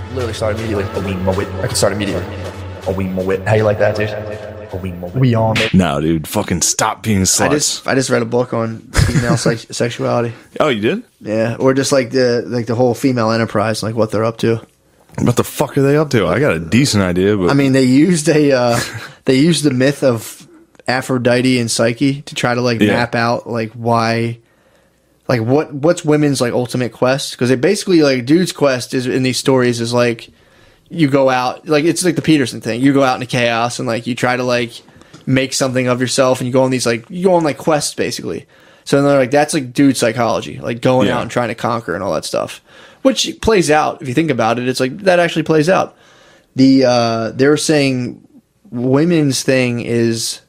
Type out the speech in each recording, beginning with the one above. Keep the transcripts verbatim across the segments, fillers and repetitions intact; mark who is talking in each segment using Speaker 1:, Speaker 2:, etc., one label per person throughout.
Speaker 1: Literally start immediately. A wee mo it. I can start immediately. A wee mo it. How you like that, dude? A wee mo it. We on it.
Speaker 2: No, dude, fucking stop being sluts.
Speaker 3: I just I just read a book on female sex- sexuality.
Speaker 2: Oh, you did?
Speaker 3: Yeah, or just like the like the whole female enterprise, like what they're up to.
Speaker 2: What the fuck are they up to? I got a decent idea, but
Speaker 3: I mean, they used a uh, they used the myth of Aphrodite and Psyche to try to like
Speaker 2: Yeah.
Speaker 3: map out like why, like what what's women's like ultimate quest, because they basically like dude's quest is in these stories is like you go out, like it's like the Peterson thing, you go out into chaos and like you try to like make something of yourself and you go on these like you go on like quests basically. So they're like that's like dude psychology, like going
Speaker 2: Yeah.
Speaker 3: out and trying to conquer and all that stuff, which plays out if you think about it. It's like that actually plays out. The uh, they're saying women's thing is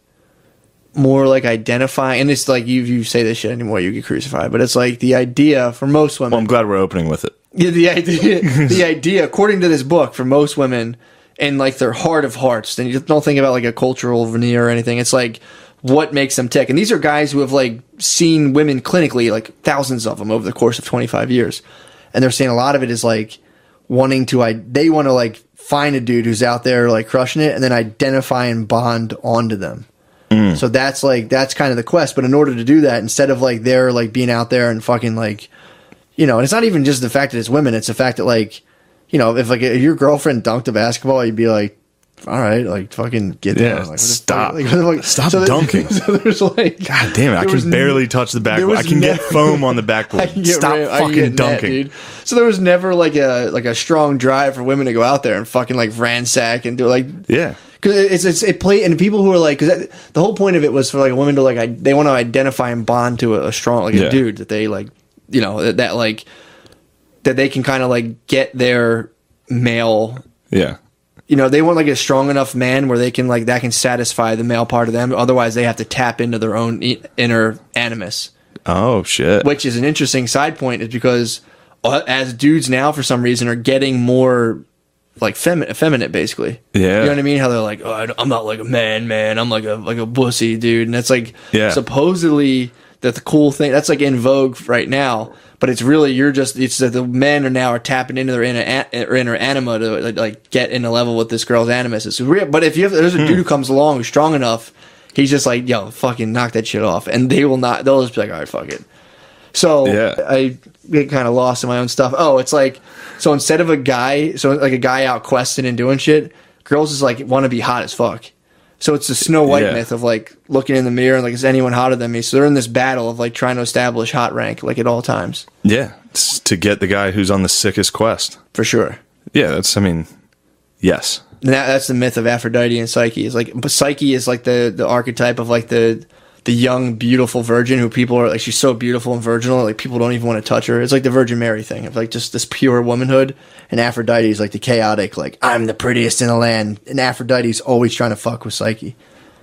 Speaker 3: more like identifying, and it's like you you say this shit anymore, you get crucified. But it's like the idea for most women.
Speaker 2: well, I'm glad we're opening with it.
Speaker 3: Yeah, the idea, the idea, according to this book, for most women, and like their heart of hearts, then you don't think about like a cultural veneer or anything. It's like what makes them tick. And these are guys who have like seen women clinically, like thousands of them over the course of twenty-five years, and they're saying a lot of it is like wanting to. I they want to like find a dude who's out there like crushing it, and then identify and bond onto them. So that's like that's kind of the quest. But in order to do that, instead of like they're like being out there and fucking like, you know, and it's not even just the fact that it's women. It's the fact that like, you know, if like if your girlfriend dunked a basketball, you'd be like, all right, like fucking get
Speaker 2: Yeah,
Speaker 3: down. Like, what the
Speaker 2: stop.
Speaker 3: fuck? Like, like,
Speaker 2: Stop
Speaker 3: so there-
Speaker 2: dunking.
Speaker 3: So there's like,
Speaker 2: God damn it! I
Speaker 3: there was
Speaker 2: can
Speaker 3: n-
Speaker 2: barely touch the
Speaker 3: there
Speaker 2: backboard. I
Speaker 3: was
Speaker 2: can get
Speaker 3: never-
Speaker 2: foam on the
Speaker 3: I
Speaker 2: backboard.
Speaker 3: can get
Speaker 2: Stop
Speaker 3: rid- I can
Speaker 2: fucking
Speaker 3: get net,
Speaker 2: dunking.
Speaker 3: dude. So there was never like a like a strong drive for women to go out there and fucking like ransack and do like
Speaker 2: Yeah.
Speaker 3: because it's, it's it play and people who are like because the whole point of it was for like a woman to like I, they want to identify and bond to a, a strong like
Speaker 2: Yeah.
Speaker 3: a dude that they like you know that, that like that they can kind of like get their male
Speaker 2: Yeah.
Speaker 3: you know they want like a strong enough man where they can like that can satisfy the male part of them, otherwise they have to tap into their own i- inner animus,
Speaker 2: Oh shit.
Speaker 3: which is an interesting side point is because uh, as dudes now for some reason are getting more like femi- effeminate basically.
Speaker 2: Yeah.
Speaker 3: You know what I mean? How they're like, oh, I don't- I'm not like a man, man. I'm like a like a pussy, dude. And that's like
Speaker 2: Yeah.
Speaker 3: supposedly that the cool thing that's like in vogue right now. But it's really you're just it's that the men are now are tapping into their inner or inner anima to like get in a level with this girl's animus. It's real. But if you have there's a dude who comes along who's strong enough, he's just like, yo, fucking knock that shit off, and they will not. They'll just be like, all right, fuck it. So
Speaker 2: Yeah.
Speaker 3: I get kind of lost in my own stuff. Oh, it's like so instead of a guy, so like a guy out questing and doing shit, girls just like want to be hot as fuck. So it's the Snow White
Speaker 2: Yeah.
Speaker 3: myth of like looking in the mirror and like, is anyone hotter than me? So they're in this battle of like trying to establish hot rank like at all times,
Speaker 2: Yeah. It's to get the guy who's on the sickest quest.
Speaker 3: for sure.
Speaker 2: Yeah. That's. I mean. Yes.
Speaker 3: And that, that's the myth of Aphrodite and Psyche. Is like, but Psyche is like the the archetype of like the the young, beautiful virgin who people are like, she's so beautiful and virginal, like people don't even want to touch her. It's like the Virgin Mary thing of like just this pure womanhood. And Aphrodite is like the chaotic, like I'm the prettiest in the land. And Aphrodite's always trying to fuck with Psyche.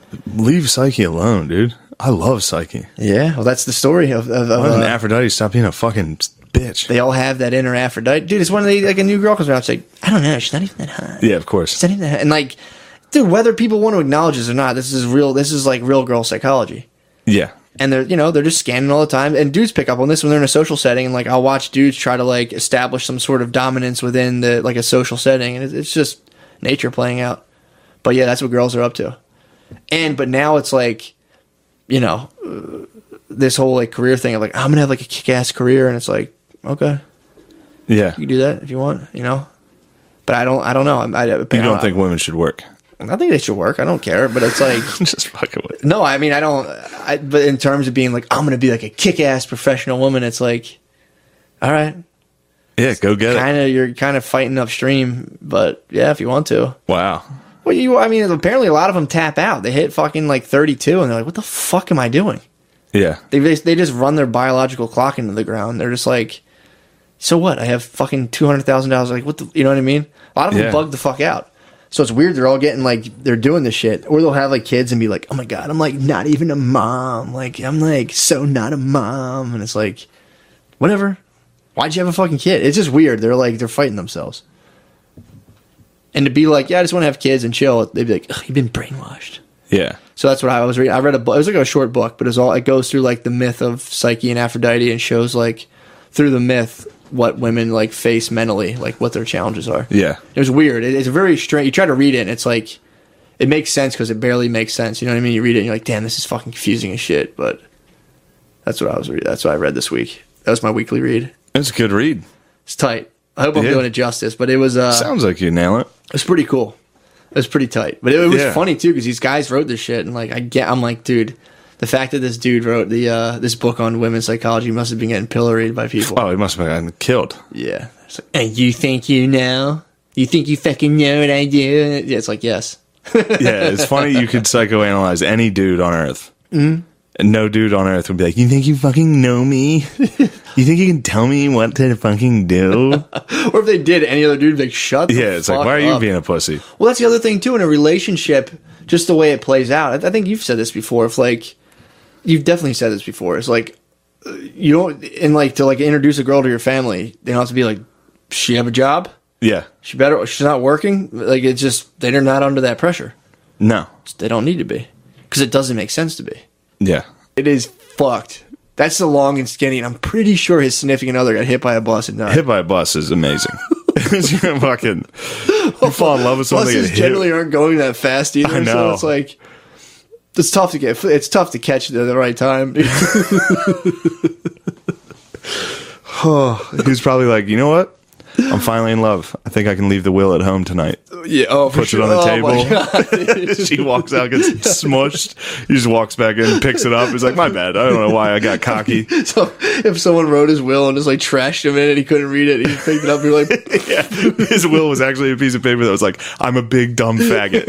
Speaker 2: Leave Psyche alone, dude. I love Psyche.
Speaker 3: Yeah, well, that's the story of. of, of
Speaker 2: Why doesn't
Speaker 3: uh,
Speaker 2: Aphrodite stop being a fucking bitch?
Speaker 3: they all have that inner Aphrodite, dude. It's one of the like a new girl comes around, it's like I don't know, she's not even that hot.
Speaker 2: Yeah, of course.
Speaker 3: She's not even that hot. And like, dude, whether people want to acknowledge this or not, this is real. This is like real girl psychology.
Speaker 2: Yeah.
Speaker 3: And they're, you know, they're just scanning all the time. And dudes pick up on this when they're in a social setting. And like, I'll watch dudes try to like establish some sort of dominance within the like a social setting, and it's, it's just nature playing out. But yeah, that's what girls are up to. And but now it's like, you know, uh, this whole like career thing of like I'm gonna have like a kick-ass career, and it's like okay,
Speaker 2: Yeah.
Speaker 3: you can do that if you want, you know. But I don't, I don't know. I, I,
Speaker 2: You don't think women should work?
Speaker 3: I think they should work. I don't care. But it's like.
Speaker 2: Just fucking with.
Speaker 3: No, I mean I don't. I, but in terms of being like, I'm gonna be like a kick-ass professional woman, it's like, all right,
Speaker 2: Yeah, go get it.
Speaker 3: kind of you're kind of fighting upstream. But yeah, if you want to.
Speaker 2: Wow.
Speaker 3: Well, you. I mean, apparently a lot of them tap out. They hit fucking like thirty-two, and they're like, what the fuck am I doing?
Speaker 2: Yeah.
Speaker 3: They they, they just run their biological clock into the ground. They're just like, so what? I have fucking two hundred thousand dollars. Like what the? You know what I mean? A lot of them
Speaker 2: Yeah.
Speaker 3: bug the fuck out. So it's weird. They're all getting like they're doing this shit, or they'll have like kids and be like, "Oh my god, I'm like not even a mom. Like I'm like so not a mom." And it's like, whatever. Why'd you have a fucking kid? It's just weird. They're like they're fighting themselves. And to be like, yeah, I just want to have kids and chill. They'd be like, ugh, you've been brainwashed.
Speaker 2: Yeah.
Speaker 3: So that's what I was reading. I read a book. It was like a short book, but it's all it goes through like the myth of Psyche and Aphrodite and shows like through the myth what women like face mentally, like what their challenges are.
Speaker 2: Yeah.
Speaker 3: It was weird. It, it's very strange. You try to read it, and it's like it makes sense because it barely makes sense. You know what I mean? You read it, and you're like, damn, this is fucking confusing as shit. But that's what I was. Re- that's what I read this week. That was my weekly read.
Speaker 2: It's a good read.
Speaker 3: It's tight. I hope I'm
Speaker 2: Yeah.
Speaker 3: doing it justice, but it was. Uh,
Speaker 2: Sounds like you nail it.
Speaker 3: It was pretty cool. It was pretty tight, but it, it was
Speaker 2: Yeah.
Speaker 3: funny too because these guys wrote this shit, and like I get, I'm like, dude, the fact that this dude wrote the uh, this book on women's psychology must have been getting pilloried by people.
Speaker 2: Oh, he must have gotten killed.
Speaker 3: Yeah. It's like, and you think you know? You think you fucking know what I do? Yeah, it's like yes.
Speaker 2: Yeah, it's funny you could psychoanalyze any dude on Earth. Mm-hmm. And no dude on Earth would be like, you think you fucking know me? You think you can tell me what to fucking do?
Speaker 3: Or if they did, any other dude would be like, shut the
Speaker 2: Yeah, it's like,
Speaker 3: fuck
Speaker 2: why are you
Speaker 3: up.
Speaker 2: being a pussy?
Speaker 3: Well, that's the other thing too in a relationship, just the way it plays out. I, I think you've said this before. If like, you've definitely said this before. It's like, uh, you don't, and like to like introduce a girl to your family, they don't have to be like, does she have a job?
Speaker 2: Yeah.
Speaker 3: She better, she's not working? Like it's just, they're not under that pressure.
Speaker 2: No.
Speaker 3: They don't need to be. Because it doesn't make sense to be.
Speaker 2: Yeah.
Speaker 3: It is fucked. That's the long and skinny, and I'm pretty sure his significant other got hit by a bus and died.
Speaker 2: Hit by a bus is amazing. You're fucking, you fall in love with something.
Speaker 3: Buses
Speaker 2: and
Speaker 3: generally
Speaker 2: hit.
Speaker 3: aren't going that fast either.
Speaker 2: I know.
Speaker 3: So it's like it's tough to get. It's tough to catch it at the right time.
Speaker 2: He's probably like, you know what? I'm finally in love. I think I can leave the will at home tonight.
Speaker 3: Yeah. Oh, for
Speaker 2: Puts
Speaker 3: sure.
Speaker 2: it on the
Speaker 3: Oh, my
Speaker 2: table.
Speaker 3: God.
Speaker 2: She walks out, gets smushed. He just walks back in, picks it up. He's like, my bad. I don't know why I got cocky.
Speaker 3: So if someone wrote his will and just like trashed him in it, he couldn't read it. He picked it up. You're like,
Speaker 2: Yeah. His will was actually a piece of paper that was like, I'm a big dumb faggot.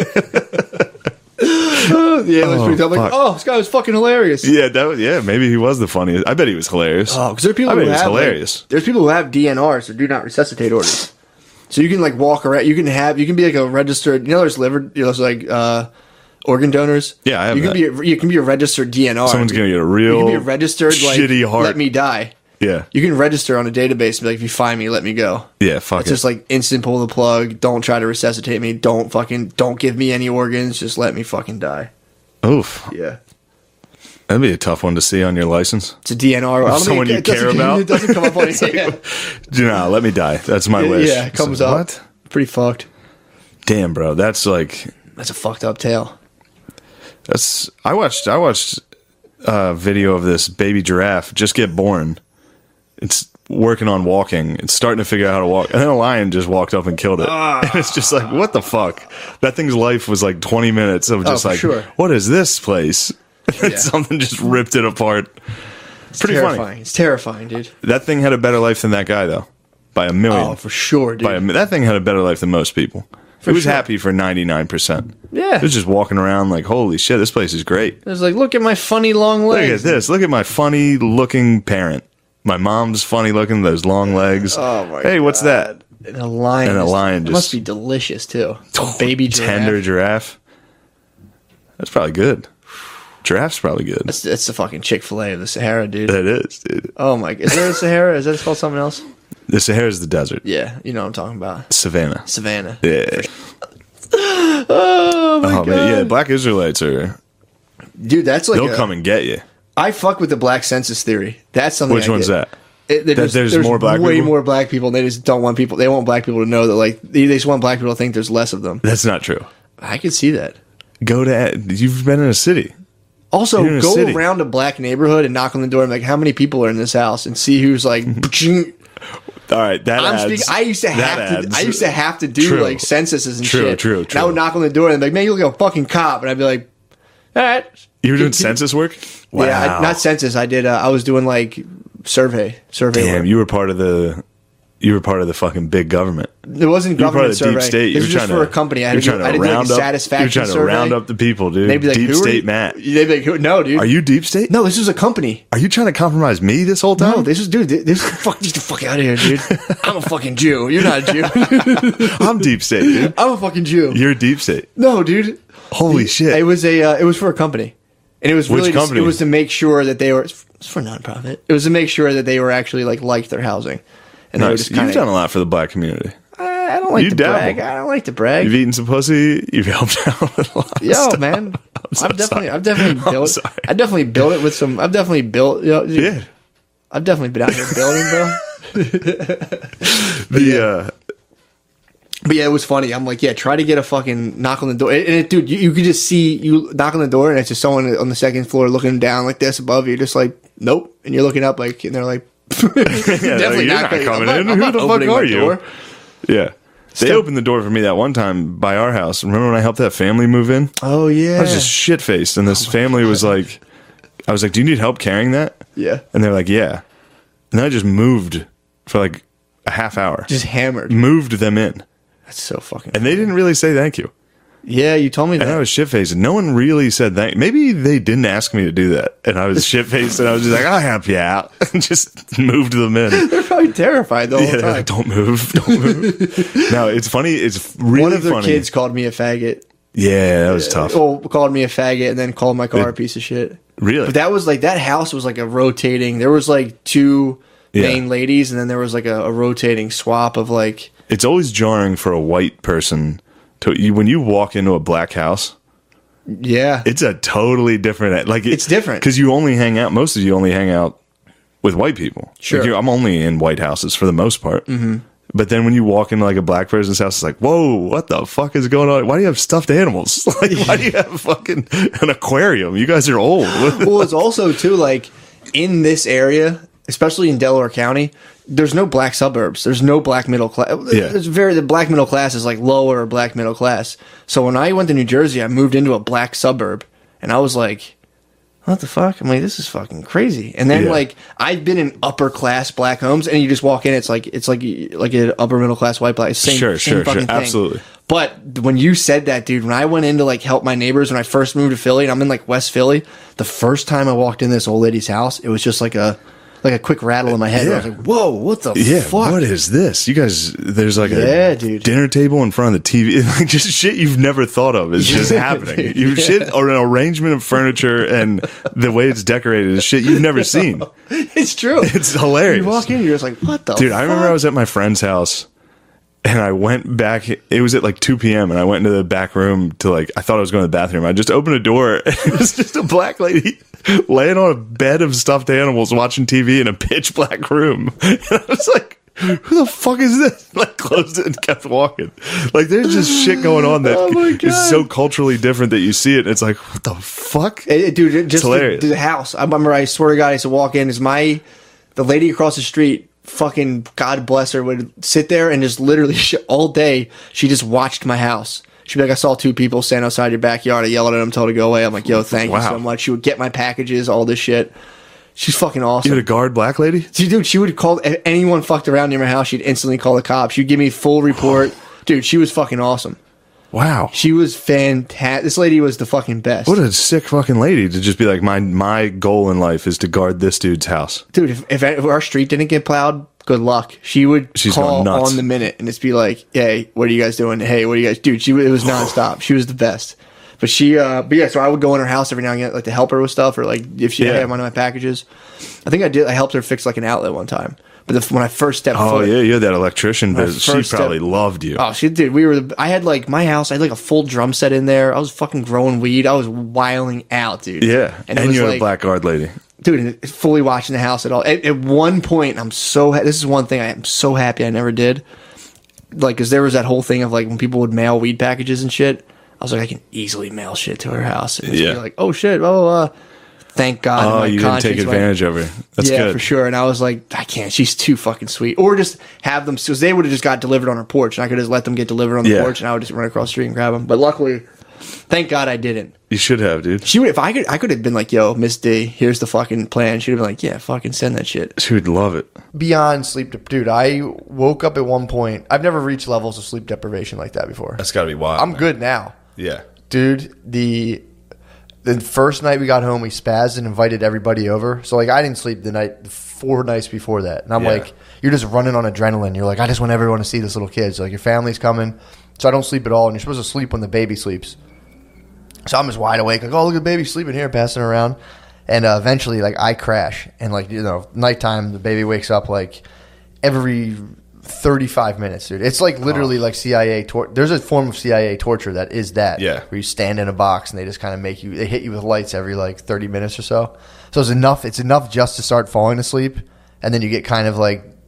Speaker 3: yeah, it was pretty tough. Like,
Speaker 2: fuck.
Speaker 3: oh, this guy was fucking hilarious.
Speaker 2: Yeah, that was, yeah, maybe he was the funniest. I bet he was hilarious.
Speaker 3: Oh, because there are people
Speaker 2: I
Speaker 3: who
Speaker 2: bet he was
Speaker 3: have like,
Speaker 2: hilarious.
Speaker 3: there's people who have D N Rs, so do not resuscitate orders. So you can like walk around. You can have. You can be like a registered. You know, there's liver. You know, there's like uh, organ donors.
Speaker 2: Yeah, I have
Speaker 3: You can
Speaker 2: that.
Speaker 3: be. A, you can be a registered D N R.
Speaker 2: Someone's gonna get a real
Speaker 3: You can be a registered like
Speaker 2: shitty heart.
Speaker 3: let me die.
Speaker 2: Yeah.
Speaker 3: You can register on a database and be like, if you find me, let me go.
Speaker 2: Yeah, fuck
Speaker 3: It's
Speaker 2: it.
Speaker 3: just like instant pull the plug. Don't try to resuscitate me. Don't fucking. Don't give me any organs. Just let me fucking die.
Speaker 2: Oof.
Speaker 3: Yeah.
Speaker 2: That'd be a tough one to see on your license.
Speaker 3: It's a D N R. I don't think
Speaker 2: Someone
Speaker 3: it-
Speaker 2: you
Speaker 3: it doesn't-
Speaker 2: care about?
Speaker 3: It doesn't come up on it. Yeah.
Speaker 2: Do not let me die. That's my wish.
Speaker 3: Yeah, it comes
Speaker 2: So,
Speaker 3: up.
Speaker 2: What?
Speaker 3: Pretty fucked.
Speaker 2: Damn, bro. That's like
Speaker 3: That's a fucked up tale.
Speaker 2: that's. I watched. I watched a video of this baby giraffe just get born. It's working on walking. It's starting to figure out how to walk, and then a lion just walked up and killed it. And it's just like, what the fuck? That thing's life was like twenty minutes of just
Speaker 3: for
Speaker 2: like,
Speaker 3: sure.
Speaker 2: what is this place?
Speaker 3: Yeah.
Speaker 2: Something just ripped it apart.
Speaker 3: It's
Speaker 2: Pretty
Speaker 3: terrifying.
Speaker 2: funny.
Speaker 3: It's terrifying, dude.
Speaker 2: That thing had a better life than that guy, though, by a million.
Speaker 3: Oh, for sure, dude.
Speaker 2: By a, that thing had a better life than most people. it was
Speaker 3: sure.
Speaker 2: happy for ninety-nine percent.
Speaker 3: Yeah.
Speaker 2: It was just walking around like, holy shit, this place is great.
Speaker 3: It was like, look at my funny long
Speaker 2: Look
Speaker 3: legs.
Speaker 2: at this. Look at my funny looking parent. My mom's funny looking, those long legs.
Speaker 3: Oh my
Speaker 2: Hey, what's that?
Speaker 3: And a lion.
Speaker 2: And a
Speaker 3: is-
Speaker 2: lion
Speaker 3: it
Speaker 2: just-
Speaker 3: must be delicious too. A baby giraffe.
Speaker 2: Tender giraffe. That's probably good. Giraffe's probably good.
Speaker 3: That's, that's the fucking Chick-fil-A of the Sahara, dude.
Speaker 2: That is, dude.
Speaker 3: Oh my! Is there a Sahara? Is that called something else?
Speaker 2: The Sahara's the desert.
Speaker 3: Yeah, you know what I'm talking about.
Speaker 2: Savannah.
Speaker 3: Savannah.
Speaker 2: Yeah.
Speaker 3: Oh my
Speaker 2: Oh,
Speaker 3: god,
Speaker 2: man. Yeah, black Israelites are,
Speaker 3: dude, that's like
Speaker 2: they'll
Speaker 3: a-
Speaker 2: come and get you.
Speaker 3: I fuck with the black census theory. That's something.
Speaker 2: Which
Speaker 3: I
Speaker 2: one's
Speaker 3: get.
Speaker 2: that?
Speaker 3: It, there's,
Speaker 2: there's
Speaker 3: there's
Speaker 2: more black
Speaker 3: way
Speaker 2: people?
Speaker 3: more black people. And they just don't want people. They want black people to know that, like, they, they just want black people to think there's less of them.
Speaker 2: That's not true.
Speaker 3: I could see that.
Speaker 2: Go to, you've been in a city.
Speaker 3: Also,
Speaker 2: You're in a
Speaker 3: go
Speaker 2: city.
Speaker 3: around a black neighborhood and knock on the door and be like, how many people are in this house, and see who's like.
Speaker 2: All right, that
Speaker 3: I'm
Speaker 2: adds.
Speaker 3: speaking. I used to
Speaker 2: that
Speaker 3: have to.
Speaker 2: adds.
Speaker 3: I used to have to do
Speaker 2: True.
Speaker 3: like censuses and
Speaker 2: True,
Speaker 3: shit.
Speaker 2: true,
Speaker 3: And I
Speaker 2: true.
Speaker 3: would knock on the door and be like, "Man, you look like a fucking cop," and I'd be like, "All right."
Speaker 2: You were doing
Speaker 3: Can- can-
Speaker 2: census work? Wow.
Speaker 3: Yeah, I, not census. I did. Uh, I was doing like survey, survey.
Speaker 2: Damn,
Speaker 3: work.
Speaker 2: you were part of the, you were part of the fucking big government.
Speaker 3: It wasn't
Speaker 2: You were part of
Speaker 3: government
Speaker 2: the deep
Speaker 3: survey.
Speaker 2: state.
Speaker 3: It
Speaker 2: You
Speaker 3: was
Speaker 2: were
Speaker 3: just
Speaker 2: trying
Speaker 3: for
Speaker 2: to,
Speaker 3: a company. I
Speaker 2: you
Speaker 3: had
Speaker 2: were
Speaker 3: to, do,
Speaker 2: trying
Speaker 3: I
Speaker 2: to
Speaker 3: had to do like a
Speaker 2: round up.
Speaker 3: satisfaction
Speaker 2: You were trying to
Speaker 3: survey.
Speaker 2: round up the people, dude.
Speaker 3: They'd be like,
Speaker 2: deep
Speaker 3: "Who are
Speaker 2: state
Speaker 3: you?"
Speaker 2: Matt.
Speaker 3: They'd be like, "Who- "No, dude.
Speaker 2: Are you deep state?
Speaker 3: No, this was a company.
Speaker 2: Are you trying to compromise me this whole time?
Speaker 3: No, this was dude. This fuck. Get the fuck out of here, dude. I'm a fucking Jew. You're not a Jew.
Speaker 2: I'm deep state, dude.
Speaker 3: I'm a fucking Jew.
Speaker 2: You're deep state.
Speaker 3: No, dude.
Speaker 2: Holy shit.
Speaker 3: It was a. Uh, it was for a company, and it was
Speaker 2: Which
Speaker 3: really. Just,
Speaker 2: company?
Speaker 3: it was to make sure that they were. It's for nonprofit. It was to make sure that they were actually like liked their housing, and they were
Speaker 2: Nice.
Speaker 3: just
Speaker 2: You've
Speaker 3: kind
Speaker 2: done
Speaker 3: of.
Speaker 2: a lot for the black community.
Speaker 3: I don't like
Speaker 2: You
Speaker 3: to
Speaker 2: dabble.
Speaker 3: brag. I don't like to brag.
Speaker 2: You've eaten some pussy. You've helped out with a lot of
Speaker 3: Yo,
Speaker 2: stuff.
Speaker 3: man,
Speaker 2: so
Speaker 3: I've definitely,
Speaker 2: sorry.
Speaker 3: I've definitely
Speaker 2: I'm
Speaker 3: built.
Speaker 2: sorry.
Speaker 3: I definitely built it with some. I've definitely built. You know, dude,
Speaker 2: Yeah.
Speaker 3: I've definitely been out here building, bro.
Speaker 2: the uh,
Speaker 3: But yeah, it was funny. I'm like, yeah, try to get a fucking knock on the door. And, it, dude, you, you could just see you knock on the door, and it's just someone on the second floor looking down like this above you, just like, nope. And you're looking up, like, and they're like, definitely
Speaker 2: you're
Speaker 3: not,
Speaker 2: not coming
Speaker 3: I'm
Speaker 2: in.
Speaker 3: not, I'm
Speaker 2: Who
Speaker 3: not
Speaker 2: the fuck
Speaker 3: opening
Speaker 2: are
Speaker 3: my
Speaker 2: you?
Speaker 3: door.
Speaker 2: Yeah. They
Speaker 3: Step-
Speaker 2: opened the door for me that one time by our house. Remember when I helped that family move in?
Speaker 3: Oh, yeah.
Speaker 2: I was just shit faced, and this family was like, I was like, "Do you need help carrying that?"
Speaker 3: Yeah.
Speaker 2: And they're like, "Yeah." And then I just moved for like a half hour.
Speaker 3: Just hammered.
Speaker 2: Moved them in,
Speaker 3: That's so fucking
Speaker 2: and they didn't really say thank you.
Speaker 3: Yeah, you told me that.
Speaker 2: And I was shit faced, and no one really said thank. Maybe they didn't ask me to do that, and I was shit faced, and I was just like, "I'll help you out," and just moved them in.
Speaker 3: They're probably terrified the whole
Speaker 2: Yeah, they're
Speaker 3: time.
Speaker 2: like, don't move, don't move. No, it's funny. It's really
Speaker 3: One of their
Speaker 2: funny.
Speaker 3: kids called me a faggot.
Speaker 2: Yeah, that was tough.
Speaker 3: Well, called me a faggot and then called my car a piece of shit.
Speaker 2: Really?
Speaker 3: But that was like, that house was like a rotating. There was like two
Speaker 2: Yeah.
Speaker 3: main ladies, and then there was like a, a rotating swap of like,
Speaker 2: It's always jarring for a white person to you, when you walk into a black house.
Speaker 3: yeah.
Speaker 2: It's a totally different. Like it-
Speaker 3: It's different.
Speaker 2: because you only hang out. Most of you only hang out with white people.
Speaker 3: Sure.
Speaker 2: Like, you- I'm only in white houses for the most part. Mm-hmm. But then when you walk into like a black person's house, it's like, whoa, what the fuck is going on? Why do you have stuffed animals? Like, why do you have fucking an aquarium? You guys are old.
Speaker 3: Well, it's also too like in this area, especially in Delaware County, there's no black suburbs. There's no black middle class.
Speaker 2: Yeah.
Speaker 3: There's very the black middle class is like lower black middle class. So when I went to New Jersey, I moved into a black suburb, and I was like, what the fuck? I'm like, this is fucking crazy. And then
Speaker 2: Yeah.
Speaker 3: like I've been in upper class black homes, and you just walk in, it's like it's like like an upper middle class white black. Same,
Speaker 2: Sure,
Speaker 3: same
Speaker 2: sure,
Speaker 3: fucking
Speaker 2: sure.
Speaker 3: thing.
Speaker 2: Absolutely.
Speaker 3: But when you said that, dude, when I went in to like help my neighbors when I first moved to Philly, and I'm in like West Philly, the first time I walked in this old lady's house, it was just like a like a quick rattle in my head.
Speaker 2: Yeah.
Speaker 3: I was like, whoa, what the
Speaker 2: Yeah,
Speaker 3: fuck?
Speaker 2: what is this? You guys, there's like
Speaker 3: Yeah,
Speaker 2: a
Speaker 3: dude.
Speaker 2: dinner table in front of the T V. Like just shit you've never thought of is just happening. You shit or an arrangement of furniture and the way it's decorated is shit you've never seen.
Speaker 3: It's true.
Speaker 2: It's hilarious.
Speaker 3: You walk in, you're just like, what the
Speaker 2: Dude,
Speaker 3: fuck?
Speaker 2: I remember I was at my friend's house and I went back. It was at like two p.m. and I went into the back room to like, I thought I was going to the bathroom. I just opened a door and it was just a black lady laying on a bed of stuffed animals watching T V in a pitch black room. And I was like, who the fuck is this? Like closed it and kept walking. Like there's just shit going on that
Speaker 3: Oh my
Speaker 2: is
Speaker 3: God.
Speaker 2: so culturally different that you see it. And it's like, what the fuck?
Speaker 3: It- it- dude, it- just the,
Speaker 2: hilarious.
Speaker 3: the house. I remember, I swear to God, I used to walk in. Is my the lady across the street? Fucking God bless her, would sit there and just literally sh- all day. She just watched my house. She'd be like, I saw two people stand outside your backyard. I yelled at them, told her to go away. I'm like, yo, thank you
Speaker 2: Wow.
Speaker 3: so much. She would get my packages, all this shit. She's fucking awesome.
Speaker 2: You had a guard black lady?
Speaker 3: She, dude, she would call if anyone fucked around near my house. She'd instantly call the cops. She'd give me full report. Dude, she was fucking awesome.
Speaker 2: Wow.
Speaker 3: She was fantastic. This lady was the fucking best.
Speaker 2: What a sick fucking lady to just be like, my my goal in life is to guard this dude's house.
Speaker 3: Dude, if, if if our street didn't get plowed, good luck. She would
Speaker 2: She's
Speaker 3: call
Speaker 2: going nuts.
Speaker 3: on the minute and just be like, "Hey, what are you guys doing? Hey, what are you guys?" Dude, she it was nonstop. She was the best. But she, uh, but yeah, so I would go in her house every now and again, like to help her with stuff, or like if she
Speaker 2: Yeah.
Speaker 3: had one of my packages. I think I did. I helped her fix like an outlet one time. But the, when I first stepped
Speaker 2: Oh
Speaker 3: foot,
Speaker 2: yeah, you had that electrician
Speaker 3: My
Speaker 2: business. She
Speaker 3: first step-
Speaker 2: probably loved you.
Speaker 3: Oh, she did. We were. the- I had like my house. I had like a full drum set in there. I was fucking growing weed. I was wilding out, dude.
Speaker 2: Yeah,
Speaker 3: and,
Speaker 2: and,
Speaker 3: it was
Speaker 2: you had
Speaker 3: like,
Speaker 2: a black guard lady.
Speaker 3: dude, and it- fully watching the house at all. At, at one point, I'm so. Ha- this is one thing I am so happy I never did. Like, because there was that whole thing of like when people would mail weed packages and shit. I was like, I can easily mail shit to her house. And
Speaker 2: Yeah.
Speaker 3: yeah. Like, oh shit, blah blah blah. Thank God.
Speaker 2: Oh,
Speaker 3: my
Speaker 2: you didn't take
Speaker 3: conscience went-
Speaker 2: advantage of her. That's
Speaker 3: yeah,
Speaker 2: good.
Speaker 3: for sure. And I was like, I can't. She's too fucking sweet. Or just have them, because they would have just got delivered on her porch, and I could just let them get delivered on the
Speaker 2: Yeah.
Speaker 3: porch, and I would just run across the street and grab them. But luckily, thank God I didn't.
Speaker 2: You should have, dude.
Speaker 3: She would, if I could, I could have been like, "Yo, Miss D, here's the fucking plan." She'd have been like, "Yeah, fucking send that shit."
Speaker 2: She would love it.
Speaker 1: Beyond sleep, dep- dude. I woke up at one point. I've never reached levels of sleep deprivation like that before.
Speaker 2: That's got to be wild.
Speaker 1: I'm good now,
Speaker 2: Yeah.
Speaker 1: dude. The the first night we got home, we spazzed and invited everybody over. So like, I didn't sleep the night, the four nights before that, and I'm
Speaker 2: Yeah.
Speaker 1: like, you're just running on adrenaline. You're like, I just want everyone to see this little kid. So like, your family's coming, so I don't sleep at all, and you're supposed to sleep when the baby sleeps. So I'm just wide awake, like, oh, look at the baby sleeping here, passing around. And uh, eventually, like, I crash. And, like, you know, nighttime, the baby wakes up, like, every thirty-five minutes, dude. It's, like, literally like C I A torture. There's a form of C I A torture that is that.
Speaker 2: Yeah.
Speaker 1: Where you stand in a box and they just kind of make you, they hit you with lights every, like, thirty minutes or so. So it's enough, it's enough just to start falling asleep. And then you get kind of, like,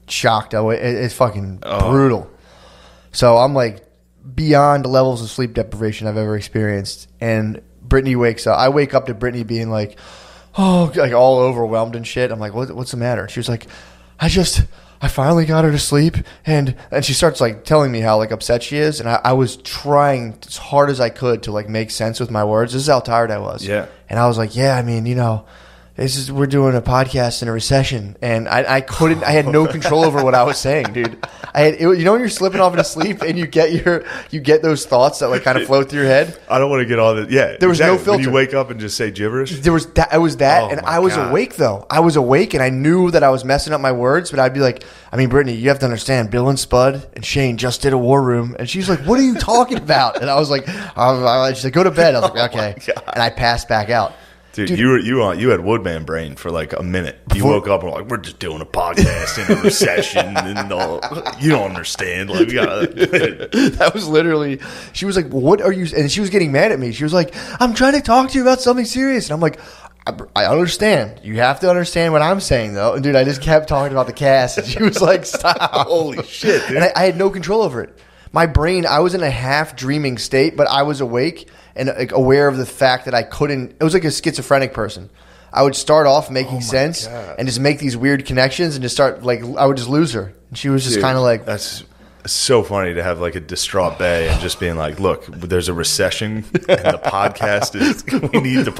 Speaker 1: shocked. I wa- it, it's fucking
Speaker 2: Oh.
Speaker 1: brutal. So I'm like beyond the levels of sleep deprivation I've ever experienced. And Brittany wakes up. I wake up to Brittany being like, oh, like all overwhelmed and shit. I'm like, what, what's the matter? She was like, I just, I finally got her to sleep. And, and she starts like telling me how like upset she is. And I, I was trying as hard as I could to like make sense with my words. This is how tired I was.
Speaker 2: Yeah.
Speaker 1: And I was like, yeah, I mean, you know, this is, we're doing a podcast in a recession, and I, I couldn't, I had no control over what I was saying, dude. I had, it, you know, when you're slipping off into sleep and you get your, you get those thoughts that like kind of float through your head.
Speaker 2: I don't want to get all the yeah.
Speaker 1: There was no
Speaker 2: exactly. When
Speaker 1: filter.
Speaker 2: you wake up and just say gibberish.
Speaker 1: There was that, it was that,
Speaker 2: Oh
Speaker 1: and
Speaker 2: my
Speaker 1: I was
Speaker 2: God.
Speaker 1: awake though. I was awake, and I knew that I was messing up my words, but I'd be like, I mean, Brittany, you have to understand, Bill and Spud and Shane just did a war room, and she's like, what are you talking about? And I was like, I was, I was, she's like, go to bed. I was like, okay,
Speaker 2: God.
Speaker 1: and I passed back out.
Speaker 2: Dude,
Speaker 1: Dude.
Speaker 2: you were you on you had Woodman brain for like a minute. You
Speaker 1: Before-
Speaker 2: woke up and were like, we're just doing a podcast in a recession, and all, you don't understand. Like, we gotta.
Speaker 1: That was literally, she was like, what are you, and she was getting mad at me. She was like, I'm trying to talk to you about something serious. And I'm like, I, I understand. You have to understand what I'm saying, though. And dude, I just kept talking about the cast, and she was like, stop.
Speaker 2: Holy shit, dude.
Speaker 1: And I, I had no control over it. My brain, I was in a half dreaming state, but I was awake and like, aware of the fact that I couldn't, it was like a schizophrenic person. I would start off making sense
Speaker 2: God.
Speaker 1: and just make these weird connections and just start, like, I would just lose her. And she was just
Speaker 2: Dude,
Speaker 1: kind of like,
Speaker 2: that's so funny to have like a distraught bay and just being like, look, there's a recession and the podcast is we need the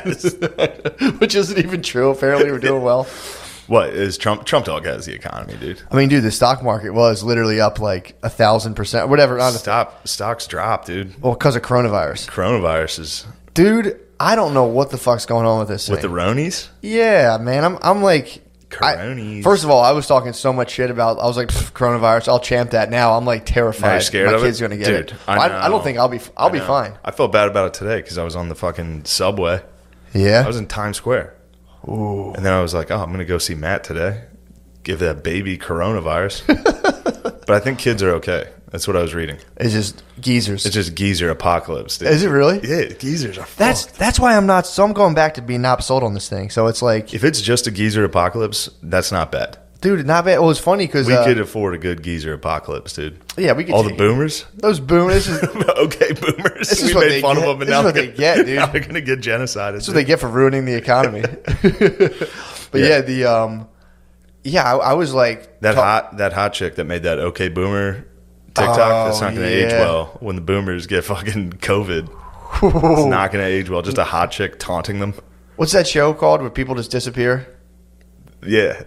Speaker 2: podcast.
Speaker 1: which isn't even true. Apparently, we're doing well.
Speaker 2: What is Trump? Trump dog has the economy, dude.
Speaker 1: I mean, dude, the stock market was literally up like a thousand percent, whatever. Not a,
Speaker 2: Stop stocks drop, dude.
Speaker 1: well, because of coronavirus,
Speaker 2: Coronavirus is
Speaker 1: dude. I don't know what the fuck's going on with this
Speaker 2: with
Speaker 1: thing.
Speaker 2: the Ronies.
Speaker 1: Yeah, man. I'm, I'm like, I-
Speaker 2: Coronies.
Speaker 1: first of all, I was talking so much shit about. I was like, "Pff, coronavirus. I'll champ that now. I'm like terrified.
Speaker 2: Now you're scared
Speaker 1: My
Speaker 2: of it?
Speaker 1: kid's gonna get
Speaker 2: Dude,
Speaker 1: it.
Speaker 2: I
Speaker 1: I,
Speaker 2: know.
Speaker 1: I don't think I'll be. I'll
Speaker 2: I
Speaker 1: be
Speaker 2: know.
Speaker 1: fine.
Speaker 2: I felt bad about it today because I was on the fucking subway.
Speaker 1: Yeah.
Speaker 2: I was in Times Square.
Speaker 1: Ooh.
Speaker 2: And then I was like, oh, I'm going to go see Matt today. Give that baby coronavirus. But I think kids are okay. That's what I was reading.
Speaker 1: It's just geezers.
Speaker 2: It's just geezer apocalypse, dude.
Speaker 1: Is it really?
Speaker 2: Yeah, geezers are
Speaker 1: That's
Speaker 2: fucked.
Speaker 1: that's why I'm not. So I'm going back to being not sold on this thing. So it's like,
Speaker 2: If it's just a geezer apocalypse, that's not bad.
Speaker 1: dude, not bad. Well, it's funny because
Speaker 2: We
Speaker 1: uh,
Speaker 2: could afford a good geezer apocalypse, dude.
Speaker 1: yeah, we could
Speaker 2: All the
Speaker 1: take-
Speaker 2: boomers?
Speaker 1: Those boomers. This is,
Speaker 2: okay, boomers.
Speaker 1: This is
Speaker 2: we
Speaker 1: what
Speaker 2: made
Speaker 1: they
Speaker 2: fun
Speaker 1: get.
Speaker 2: of them, and
Speaker 1: This is
Speaker 2: now
Speaker 1: what
Speaker 2: they're
Speaker 1: they get, dude.
Speaker 2: Now they're going to get genocided.
Speaker 1: That's what they get for ruining the economy. But yeah,
Speaker 2: Yeah.
Speaker 1: the um, yeah, I, I was like
Speaker 2: That
Speaker 1: ta-
Speaker 2: hot that hot chick that made that okay boomer TikTok,
Speaker 1: Oh,
Speaker 2: that's not going to age
Speaker 1: yeah.
Speaker 2: well when the boomers get fucking COVID. It's not going to age well. Just a hot chick taunting them.
Speaker 1: What's that show called where people just disappear?
Speaker 2: Yeah.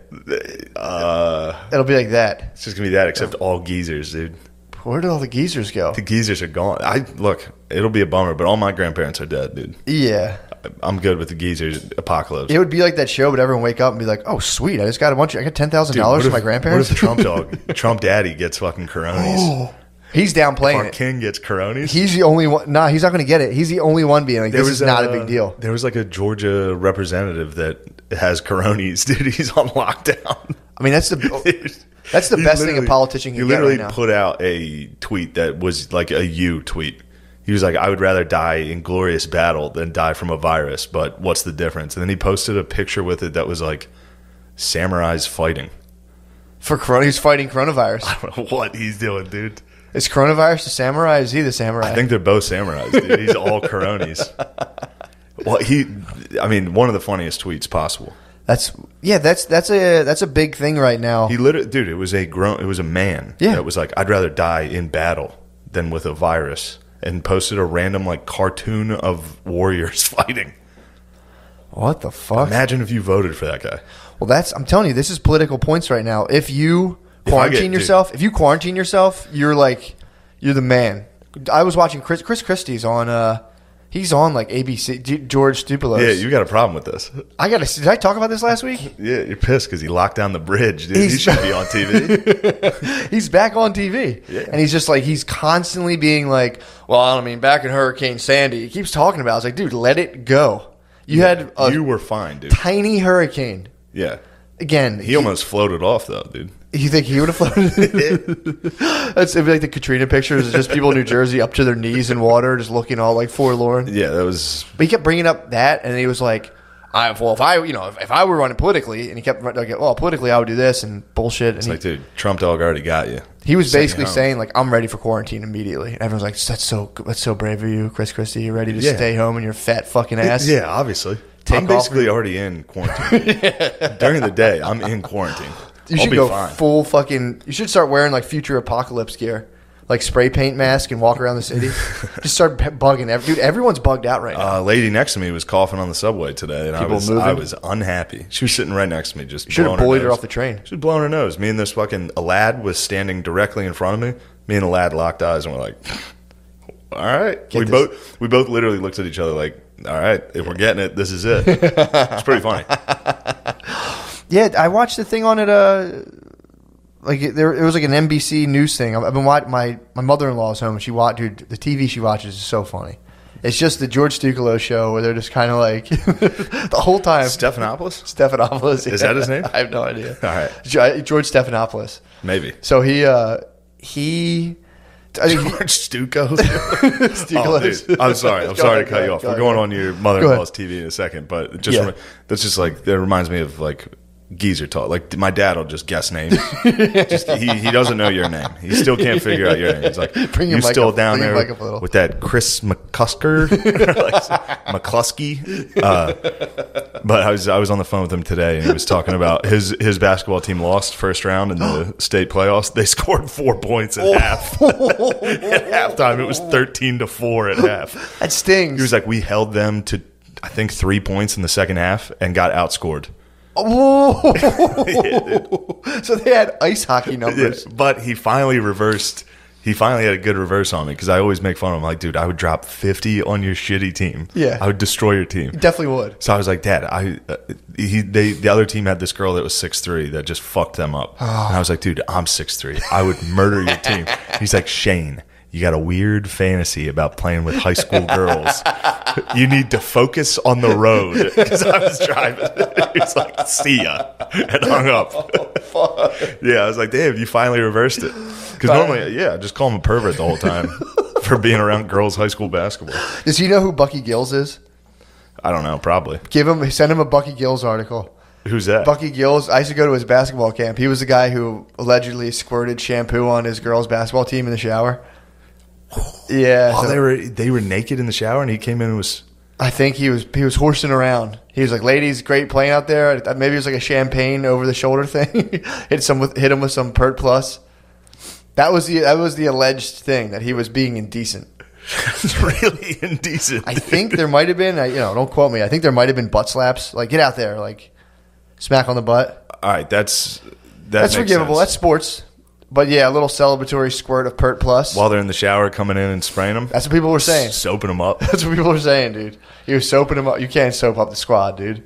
Speaker 2: Uh,
Speaker 1: It'll be like that.
Speaker 2: it's just going to be that, except all geezers, dude.
Speaker 1: Where did all the geezers go?
Speaker 2: The geezers are gone. I Look, it'll be a bummer, but all my grandparents are dead, dude.
Speaker 1: Yeah,
Speaker 2: I'm good with the geezers apocalypse.
Speaker 1: it would be like that show, but everyone wake up and be like, "Oh, sweet! I just got a bunch. Of, I got ten thousand
Speaker 2: Dude,
Speaker 1: dollars
Speaker 2: what
Speaker 1: from my
Speaker 2: if-
Speaker 1: grandparents."
Speaker 2: What if Trump dog, Trump daddy gets fucking coronies?
Speaker 1: He's downplaying
Speaker 2: Our
Speaker 1: it.
Speaker 2: king gets coronies?
Speaker 1: He's the only one. Nah, he's not going to get it. He's the only one being like,
Speaker 2: There
Speaker 1: "This
Speaker 2: was
Speaker 1: is not a
Speaker 2: uh,
Speaker 1: big deal."
Speaker 2: There was like a Georgia representative that has coronies, dude. He's on lockdown.
Speaker 1: I mean, that's the that's the
Speaker 2: He
Speaker 1: best thing a
Speaker 2: literally-
Speaker 1: politician
Speaker 2: He
Speaker 1: can get
Speaker 2: literally
Speaker 1: right now.
Speaker 2: put out a tweet that was like a you tweet. He was like, I would rather die in glorious battle than die from a virus, but what's the difference? And then he posted a picture with it that was like samurais fighting.
Speaker 1: For corona, he's fighting coronavirus.
Speaker 2: I don't know what he's doing, dude.
Speaker 1: Is coronavirus the samurai? Is he the samurai?
Speaker 2: I think they're both samurais, dude. He's all coronies. Well, he, I mean, one of the funniest tweets possible.
Speaker 1: that's yeah. That's that's a that's a big thing right now.
Speaker 2: He literally, dude, it was a grown, it was a man
Speaker 1: Yeah.
Speaker 2: that was like, I'd rather die in battle than with a virus, and posted a random like cartoon of warriors fighting.
Speaker 1: What the fuck?
Speaker 2: Imagine if you voted for that guy.
Speaker 1: Well, that's I'm telling you, this is political points right now. If you
Speaker 2: If I
Speaker 1: quarantine
Speaker 2: get-
Speaker 1: yourself, if you quarantine yourself, you're like you're the man. I was watching Chris Chris Christie's on. uh He's on like A B C. G- George Stoupilos.
Speaker 2: Yeah, you got a problem with this.
Speaker 1: I gotta. Did I talk about this last week?
Speaker 2: Yeah, you're pissed because he locked down the bridge, dude. He
Speaker 1: He's-
Speaker 2: should be on T V.
Speaker 1: He's back on T V,
Speaker 2: Yeah.
Speaker 1: and he's just like he's constantly being like, "Well, I mean, back in Hurricane Sandy." He keeps talking about. It. I was like, "Dude, let it go." You had a
Speaker 2: you were fine, dude.
Speaker 1: tiny hurricane.
Speaker 2: Yeah.
Speaker 1: Again,
Speaker 2: He almost floated off, though, dude.
Speaker 1: You think he would have floated? That's it'd be like the Katrina pictures. It's just people in New Jersey up to their knees in water, just looking all like forlorn.
Speaker 2: Yeah, that was.
Speaker 1: But he kept bringing up that, and he was like, I well, if I you know if, if I were running politically, and he kept like, well, politically I would do this and bullshit. And
Speaker 2: It's
Speaker 1: he,
Speaker 2: like, dude, Trump dog already got you.
Speaker 1: he was
Speaker 2: Send you
Speaker 1: basically
Speaker 2: home.
Speaker 1: saying like, I'm ready for quarantine immediately. And everyone's like, that's so that's so brave of you, Chris Christie. You're ready to
Speaker 2: Yeah.
Speaker 1: stay home in your fat fucking ass.
Speaker 2: Yeah, obviously.
Speaker 1: Take
Speaker 2: I'm
Speaker 1: off
Speaker 2: basically already in quarantine. During the day, I'm in quarantine.
Speaker 1: You
Speaker 2: I'll
Speaker 1: should
Speaker 2: be
Speaker 1: go
Speaker 2: fine.
Speaker 1: full fucking. You should start wearing like future apocalypse gear, like spray paint mask and walk around the city. Just start p- bugging. Every, dude, everyone's bugged out right now.
Speaker 2: A lady next to me was coughing on the subway today, and I
Speaker 1: People
Speaker 2: was
Speaker 1: moving?
Speaker 2: I was unhappy. She was sitting right next to me, just
Speaker 1: Should have
Speaker 2: blowing
Speaker 1: bullied her
Speaker 2: nose.
Speaker 1: off the train.
Speaker 2: She was blowing her nose. Me and this fucking a lad was standing directly in front of me. Me and the lad locked eyes, and we're like, "All right."
Speaker 1: Get
Speaker 2: we
Speaker 1: this.
Speaker 2: both we both literally looked at each other like, "All right, if we're getting it, this is it." It's pretty funny.
Speaker 1: Yeah, I watched the thing on it. Uh, like it, there, it was like an N B C news thing. I've I've been watching. My my mother in law's home, and she watched. Dude, the T V she watches is so funny. It's just the George Stukalo show where they're just kind of like the whole time.
Speaker 2: Stephanopoulos?
Speaker 1: Stephanopoulos.
Speaker 2: Is that his name?
Speaker 1: I have no idea.
Speaker 2: All right.
Speaker 1: Jo- George Stephanopoulos.
Speaker 2: Maybe.
Speaker 1: So he uh, he. I think he-
Speaker 2: George Stuco.
Speaker 1: Stukalo.
Speaker 2: Oh, dude. I'm sorry. I'm
Speaker 1: Go
Speaker 2: sorry
Speaker 1: ahead,
Speaker 2: to cut
Speaker 1: go
Speaker 2: you
Speaker 1: ahead,
Speaker 2: off.
Speaker 1: go
Speaker 2: We're
Speaker 1: ahead,
Speaker 2: going
Speaker 1: go
Speaker 2: on your
Speaker 1: Go
Speaker 2: mother-in-law's
Speaker 1: ahead.
Speaker 2: T V in a second, but it just
Speaker 1: Yeah.
Speaker 2: remi- that's just like that reminds me of like geezer talk. Like my dad will just guess names. just, he he doesn't know your name. He still can't figure out your name. He's like,
Speaker 1: Bring your
Speaker 2: you
Speaker 1: mic
Speaker 2: still
Speaker 1: up-
Speaker 2: down
Speaker 1: bring your
Speaker 2: there
Speaker 1: mic up a little."
Speaker 2: with that Chris McCusker, like, McCluskey. Uh, but I was I was on the phone with him today, and he was talking about his his basketball team lost first round in the state playoffs. They scored four points at half. At halftime, it was thirteen to four at half.
Speaker 1: That stings.
Speaker 2: He was like, we held them to, I think, three points in the second half and got outscored.
Speaker 1: Oh, so they had ice hockey numbers.
Speaker 2: Yeah, but he finally reversed. He finally had a good reverse on me because I always make fun of him. Like, dude, I would drop fifty on your shitty team.
Speaker 1: Yeah.
Speaker 2: I would destroy your team.
Speaker 1: Definitely would.
Speaker 2: So I was like, Dad, I uh, he they the other team had this girl that was six three that just fucked them up.
Speaker 1: Oh.
Speaker 2: And I was like, dude, I'm six three. I would murder your team. He's like, Shane, you got a weird fantasy about playing with high school girls. You need to focus on the road. Because I was driving. He's like, see ya. And hung up.
Speaker 1: Fuck.
Speaker 2: Yeah, I was like, Dave, you finally reversed it. Because normally, yeah, I just call him a pervert the whole time for being around girls' high school basketball.
Speaker 1: Does he know who Bucky Gills is?
Speaker 2: I don't know, probably.
Speaker 1: Give him, send him a Bucky Gills article.
Speaker 2: Who's that?
Speaker 1: Bucky Gills. I used to go to his basketball camp. He was the guy who allegedly squirted shampoo on his girls' basketball team in the shower. Yeah,
Speaker 2: Oh,
Speaker 1: so
Speaker 2: they were they were naked in the shower, and he came in and was.
Speaker 1: I think he was he was horsing around. He was like, "Ladies, great playing out there." Maybe it was like a champagne over the shoulder thing. hit some with hit him with some Pert Plus. That was the that was the alleged thing, that he was being indecent.
Speaker 2: It's really indecent.
Speaker 1: I think there might have been, I- you know, don't quote me. I think there might have been butt slaps. Like, get out there, like smack on the butt.
Speaker 2: All right, that's that
Speaker 1: That's
Speaker 2: makes
Speaker 1: forgivable. That's
Speaker 2: sense.
Speaker 1: sports. But yeah, a little celebratory squirt of Pert Plus.
Speaker 2: While they're in the shower, coming in and spraying them.
Speaker 1: That's what people were saying.
Speaker 2: Soaping them up.
Speaker 1: That's what people were saying, dude. He was soaping him up. You can't soap up the squad, dude.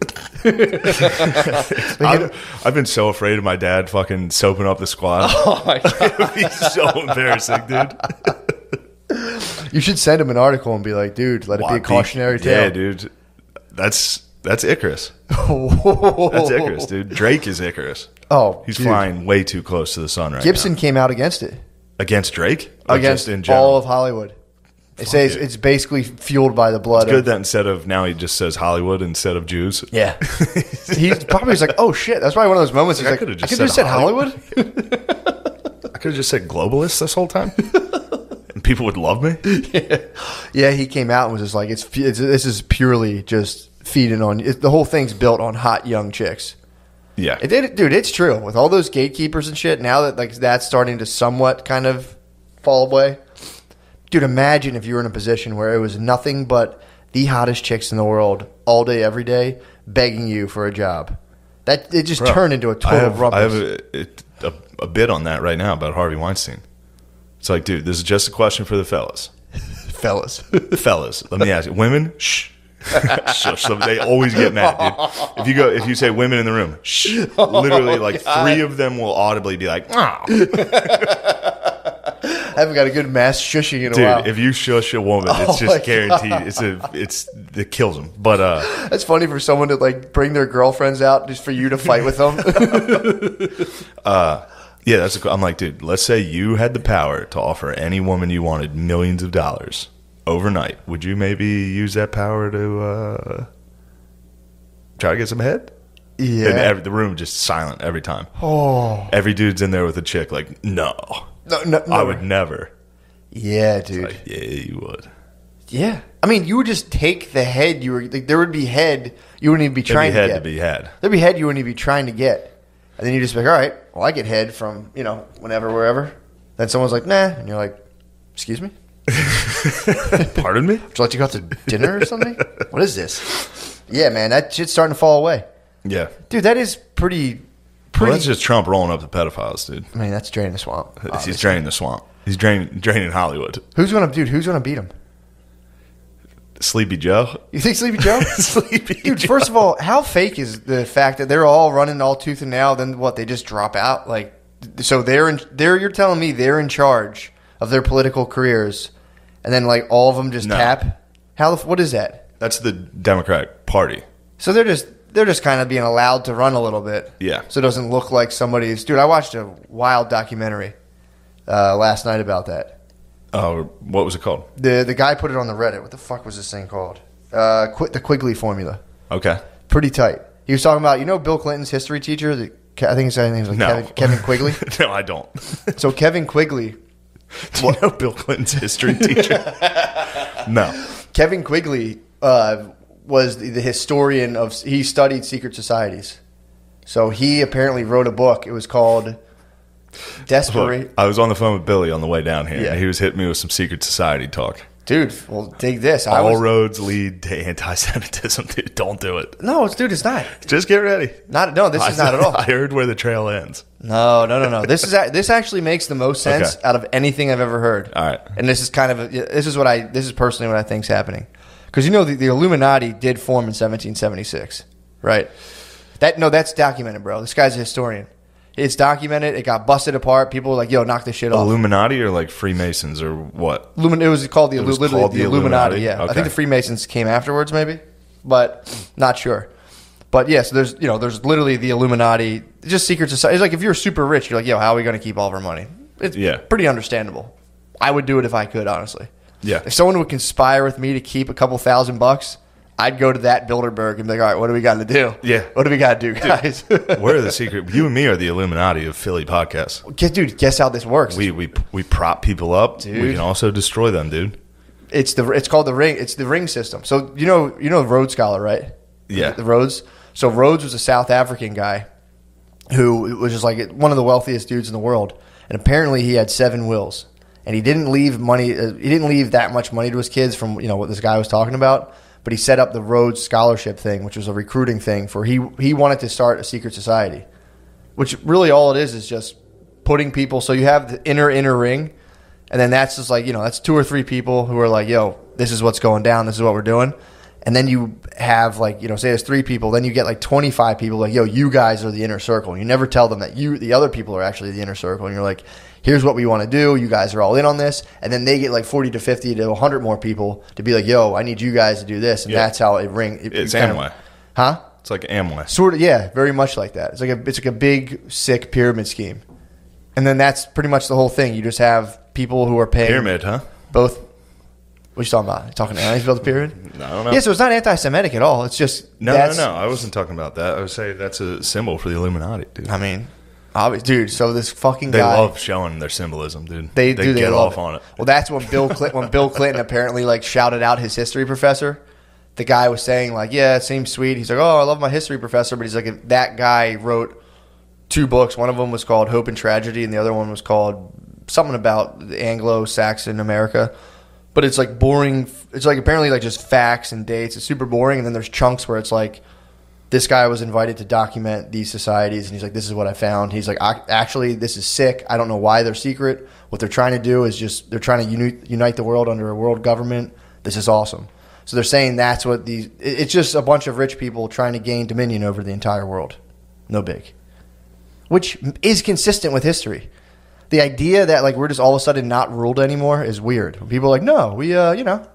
Speaker 2: I've, I've been so afraid of my dad fucking soaping up the squad.
Speaker 1: Oh my god!
Speaker 2: It would be so embarrassing, dude.
Speaker 1: You should send him an article and be like, dude, let it be a cautionary tale.
Speaker 2: Yeah, dude. That's that's Icarus. That's Icarus, dude. Drake is Icarus.
Speaker 1: Oh,
Speaker 2: He's
Speaker 1: dude.
Speaker 2: flying way too close to the sun right
Speaker 1: Gibson
Speaker 2: now.
Speaker 1: came out against it.
Speaker 2: Against Drake? Or
Speaker 1: Against
Speaker 2: just in general?
Speaker 1: all of Hollywood. They say it's,
Speaker 2: it.
Speaker 1: it's basically fueled by the blood.
Speaker 2: It's good
Speaker 1: of,
Speaker 2: that instead of now he just says Hollywood instead of Jews.
Speaker 1: Yeah. He probably was like, oh shit. That's probably one of those moments. He's
Speaker 2: I
Speaker 1: like,
Speaker 2: could've
Speaker 1: I
Speaker 2: just
Speaker 1: could have
Speaker 2: said
Speaker 1: said Hollywood.
Speaker 2: I could have just said globalist this whole time. And people would love me.
Speaker 1: Yeah, he came out and was just like, it's, it's this is purely just feeding on, it, the whole thing's built on hot young chicks.
Speaker 2: Yeah.
Speaker 1: It did, dude. It's true with all those gatekeepers and shit. Now that like that's starting to somewhat kind of fall away, dude. Imagine if you were in a position where it was nothing but the hottest chicks in the world all day, every day, begging you for a job. That it just
Speaker 2: Bro,
Speaker 1: turned into a
Speaker 2: I
Speaker 1: total
Speaker 2: have,
Speaker 1: rumpus.
Speaker 2: I have a, it, a, a bit on that right now about Harvey Weinstein. It's like, dude, this is just a question for the fellas.
Speaker 1: Fellas,
Speaker 2: Fellas, let me ask you. Women, shh. Shush. So they always get mad, dude. If you go, if you say women in the room, shh. Literally, like three of them will audibly be like, "Oh."
Speaker 1: I haven't got a good mass shushing in a
Speaker 2: Dude,
Speaker 1: while.
Speaker 2: if you shush a woman, it's
Speaker 1: Oh my
Speaker 2: just guaranteed. It's a, it's it kills them. But uh,
Speaker 1: That's funny for someone to like bring their girlfriends out just for you to fight with them.
Speaker 2: yeah, that's. A, I'm like, dude. Let's say you had the power to offer any woman you wanted millions of dollars overnight. Would you maybe use that power to uh, try to get some head?
Speaker 1: Yeah.
Speaker 2: And every, the room just silent every time.
Speaker 1: Oh.
Speaker 2: Every dude's in there with a chick like, no.
Speaker 1: No, no,
Speaker 2: I would never.
Speaker 1: Yeah, dude.
Speaker 2: Like, yeah, you would.
Speaker 1: Yeah. I mean, you would just take the head you were like, there would be head you wouldn't even be trying
Speaker 2: There'd be
Speaker 1: to
Speaker 2: head
Speaker 1: get.
Speaker 2: to be had.
Speaker 1: There'd be head you wouldn't even be trying to get. And then you just be like, all right, well, I get head from, you know, whenever, wherever. Then someone's like, nah. And you're like, excuse me?
Speaker 2: Pardon me?
Speaker 1: Would you like to go out to dinner or something? What is this? Yeah, man, that shit's starting to fall away.
Speaker 2: Yeah.
Speaker 1: Dude, that is pretty, pretty.
Speaker 2: Well, that's just Trump rolling up the pedophiles, dude.
Speaker 1: I mean, that's draining the swamp. Obviously.
Speaker 2: He's draining the swamp. He's draining, draining Hollywood.
Speaker 1: Who's gonna, dude? Who's gonna beat him?
Speaker 2: Sleepy Joe?
Speaker 1: You think Sleepy Joe?
Speaker 2: Sleepy
Speaker 1: Dude,
Speaker 2: Joe.
Speaker 1: first of all, how fake is the fact that they're all running all tooth and nail? Then what? They just drop out? Like, so they're in. They're you're telling me they're in charge of their political careers, and then like all of them just
Speaker 2: No.
Speaker 1: tap. How? the f- What is that?
Speaker 2: That's the Democratic Party.
Speaker 1: So they're just they're just kind of being allowed to run a little bit.
Speaker 2: Yeah.
Speaker 1: So it doesn't look like somebody's. Dude, I watched a wild documentary uh, last night about that.
Speaker 2: Oh, what was it called?
Speaker 1: The the guy put it on the Reddit. What the fuck was this thing called? Uh, Qu- the Quigley formula.
Speaker 2: Okay.
Speaker 1: Pretty tight. He was talking about, you know, Bill Clinton's history teacher. The, I think his name was like
Speaker 2: No.
Speaker 1: Kevin, Kevin Quigley.
Speaker 2: No, I don't.
Speaker 1: So Kevin Quigley,
Speaker 2: Do you know Bill Clinton's history teacher? No.
Speaker 1: Kevin Quigley uh, was the, the historian of. He studied secret societies. So he apparently wrote a book. It was called Desperate.
Speaker 2: Look, I was on the phone with Billy on the way down here.
Speaker 1: Yeah.
Speaker 2: And he was hitting me with some secret society talk.
Speaker 1: Dude, well, dig this. I
Speaker 2: All
Speaker 1: was,
Speaker 2: roads lead to anti-Semitism, dude. Don't do it.
Speaker 1: no, it's dude, it's not.
Speaker 2: Just get ready.
Speaker 1: Not no. This is
Speaker 2: I,
Speaker 1: not at all.
Speaker 2: I heard where the trail ends.
Speaker 1: No, no, no, no. This is a- this actually makes the most sense
Speaker 2: Okay.
Speaker 1: out of anything I've ever heard.
Speaker 2: All right.
Speaker 1: And this is kind of a, this is what I this is personally what I think is happening, because you know the, the Illuminati did form in seventeen seventy-six, right? That no, that's documented, bro. This guy's a historian. It's documented. It got busted apart. People were like, "Yo, knock this shit off."
Speaker 2: Illuminati or like Freemasons or what?
Speaker 1: Illumin- it was called the,
Speaker 2: It was
Speaker 1: literally
Speaker 2: called
Speaker 1: the
Speaker 2: the
Speaker 1: Illuminati.
Speaker 2: Illuminati?
Speaker 1: Yeah, I
Speaker 2: Okay.
Speaker 1: think the Freemasons came afterwards, maybe, but not sure. But yes, yeah, so there's you know there's literally the Illuminati, just secret society. It's like if you're super rich, you're like, "Yo, how are we going to keep all of our money?" It's
Speaker 2: Yeah.
Speaker 1: pretty understandable. I would do it if I could, honestly.
Speaker 2: Yeah.
Speaker 1: If someone would conspire with me to keep a couple thousand bucks, I'd go to that Bilderberg and be like, all right, what do we got to do?
Speaker 2: Yeah.
Speaker 1: What do we got to do, guys?
Speaker 2: We're the secret. You and me are the Illuminati of Philly podcasts.
Speaker 1: Guess- dude, guess how this works?
Speaker 2: We we we prop people up. We
Speaker 1: Dude.
Speaker 2: can also destroy them, dude.
Speaker 1: It's the it's called the ring. It's the ring system. So you know you know Rhodes Scholar, right?
Speaker 2: Yeah.
Speaker 1: The Rhodes. So Rhodes was a South African guy who was just like one of the wealthiest dudes in the world, and apparently he had seven wills, and he didn't leave money. Uh, he didn't leave that much money to his kids from you know what this guy was talking about. But he set up the Rhodes Scholarship thing, which was a recruiting thing for he he wanted to start a secret society, which really all it is is just putting people. So you have the inner inner ring, and then that's just like you know that's two or three people who are like, yo, this is what's going down, this is what we're doing, and then you have like you know say there's three people, then you get like twenty-five people like, yo, you guys are the inner circle. And you never tell them that you the other people are actually the inner circle, and you're like, here's what we want to do. You guys are all in on this. And then they get like forty to fifty to one hundred more people to be like, yo, I need you guys to do this. And
Speaker 2: Yeah.
Speaker 1: that's how it ring. It,
Speaker 2: It's
Speaker 1: it kind of-
Speaker 2: Amway.
Speaker 1: huh?
Speaker 2: It's like Amway.
Speaker 1: Sort of, yeah, very much like that. It's like a it's like a big, sick pyramid scheme. And then that's pretty much the whole thing. You just have people who are paying.
Speaker 2: Pyramid, huh?
Speaker 1: Both. What are you talking about? You talking aliens built the pyramid?
Speaker 2: I don't know.
Speaker 1: Yeah, so it's not anti-Semitic at all. It's just.
Speaker 2: No,
Speaker 1: that's,
Speaker 2: no, no. I wasn't talking about that. I would say that's a symbol for the Illuminati, dude.
Speaker 1: I mean, obvious, dude, so this fucking
Speaker 2: They
Speaker 1: guy.
Speaker 2: love showing their symbolism, dude.
Speaker 1: They, do. They
Speaker 2: get
Speaker 1: love
Speaker 2: off on it.
Speaker 1: Well, that's when Bill Clinton, when Bill Clinton apparently like shouted out his history professor. The guy was saying like, "Yeah, it seems sweet." He's like, "Oh, I love my history professor," but he's like, if that guy wrote two books. One of them was called Hope and Tragedy, and the other one was called something about the Anglo-Saxon America. But it's like boring. It's like apparently like just facts and dates. It's super boring, and then there's chunks where it's like, this guy was invited to document these societies, and he's like, this is what I found. He's like, I, actually, this is sick. I don't know why they're secret. What they're trying to do is just, they're trying to unite, unite the world under a world government. This is awesome. So they're saying that's what these, it- it's just a bunch of rich people trying to gain dominion over the entire world. No big. Which is consistent with history. The idea that like we're just all of a sudden not ruled anymore is weird. People are like, no, we, uh, you know,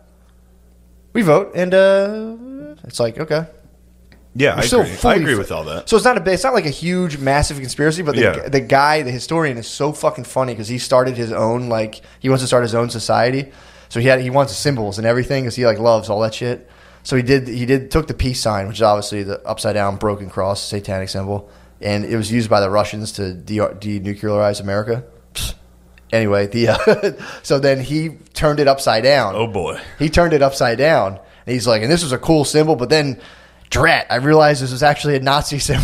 Speaker 1: we vote, and uh, it's like, okay.
Speaker 2: Yeah, I
Speaker 1: We're still
Speaker 2: agree. I
Speaker 1: fully
Speaker 2: agree
Speaker 1: fr-
Speaker 2: with all that.
Speaker 1: So it's not a it's not like a huge massive conspiracy, but the,
Speaker 2: Yeah.
Speaker 1: the guy, the historian, is so fucking funny because he started his own like he wants to start his own society. So he had he wants symbols and everything because he like loves all that shit. So he did. He did took the peace sign, which is obviously the upside down broken cross, satanic symbol, and it was used by the Russians to de- denuclearize America. Anyway, the uh, so then he turned it upside down.
Speaker 2: Oh boy,
Speaker 1: he turned it upside down, and he's like, and this was a cool symbol, but then, drat, I realized this was actually a Nazi symbol.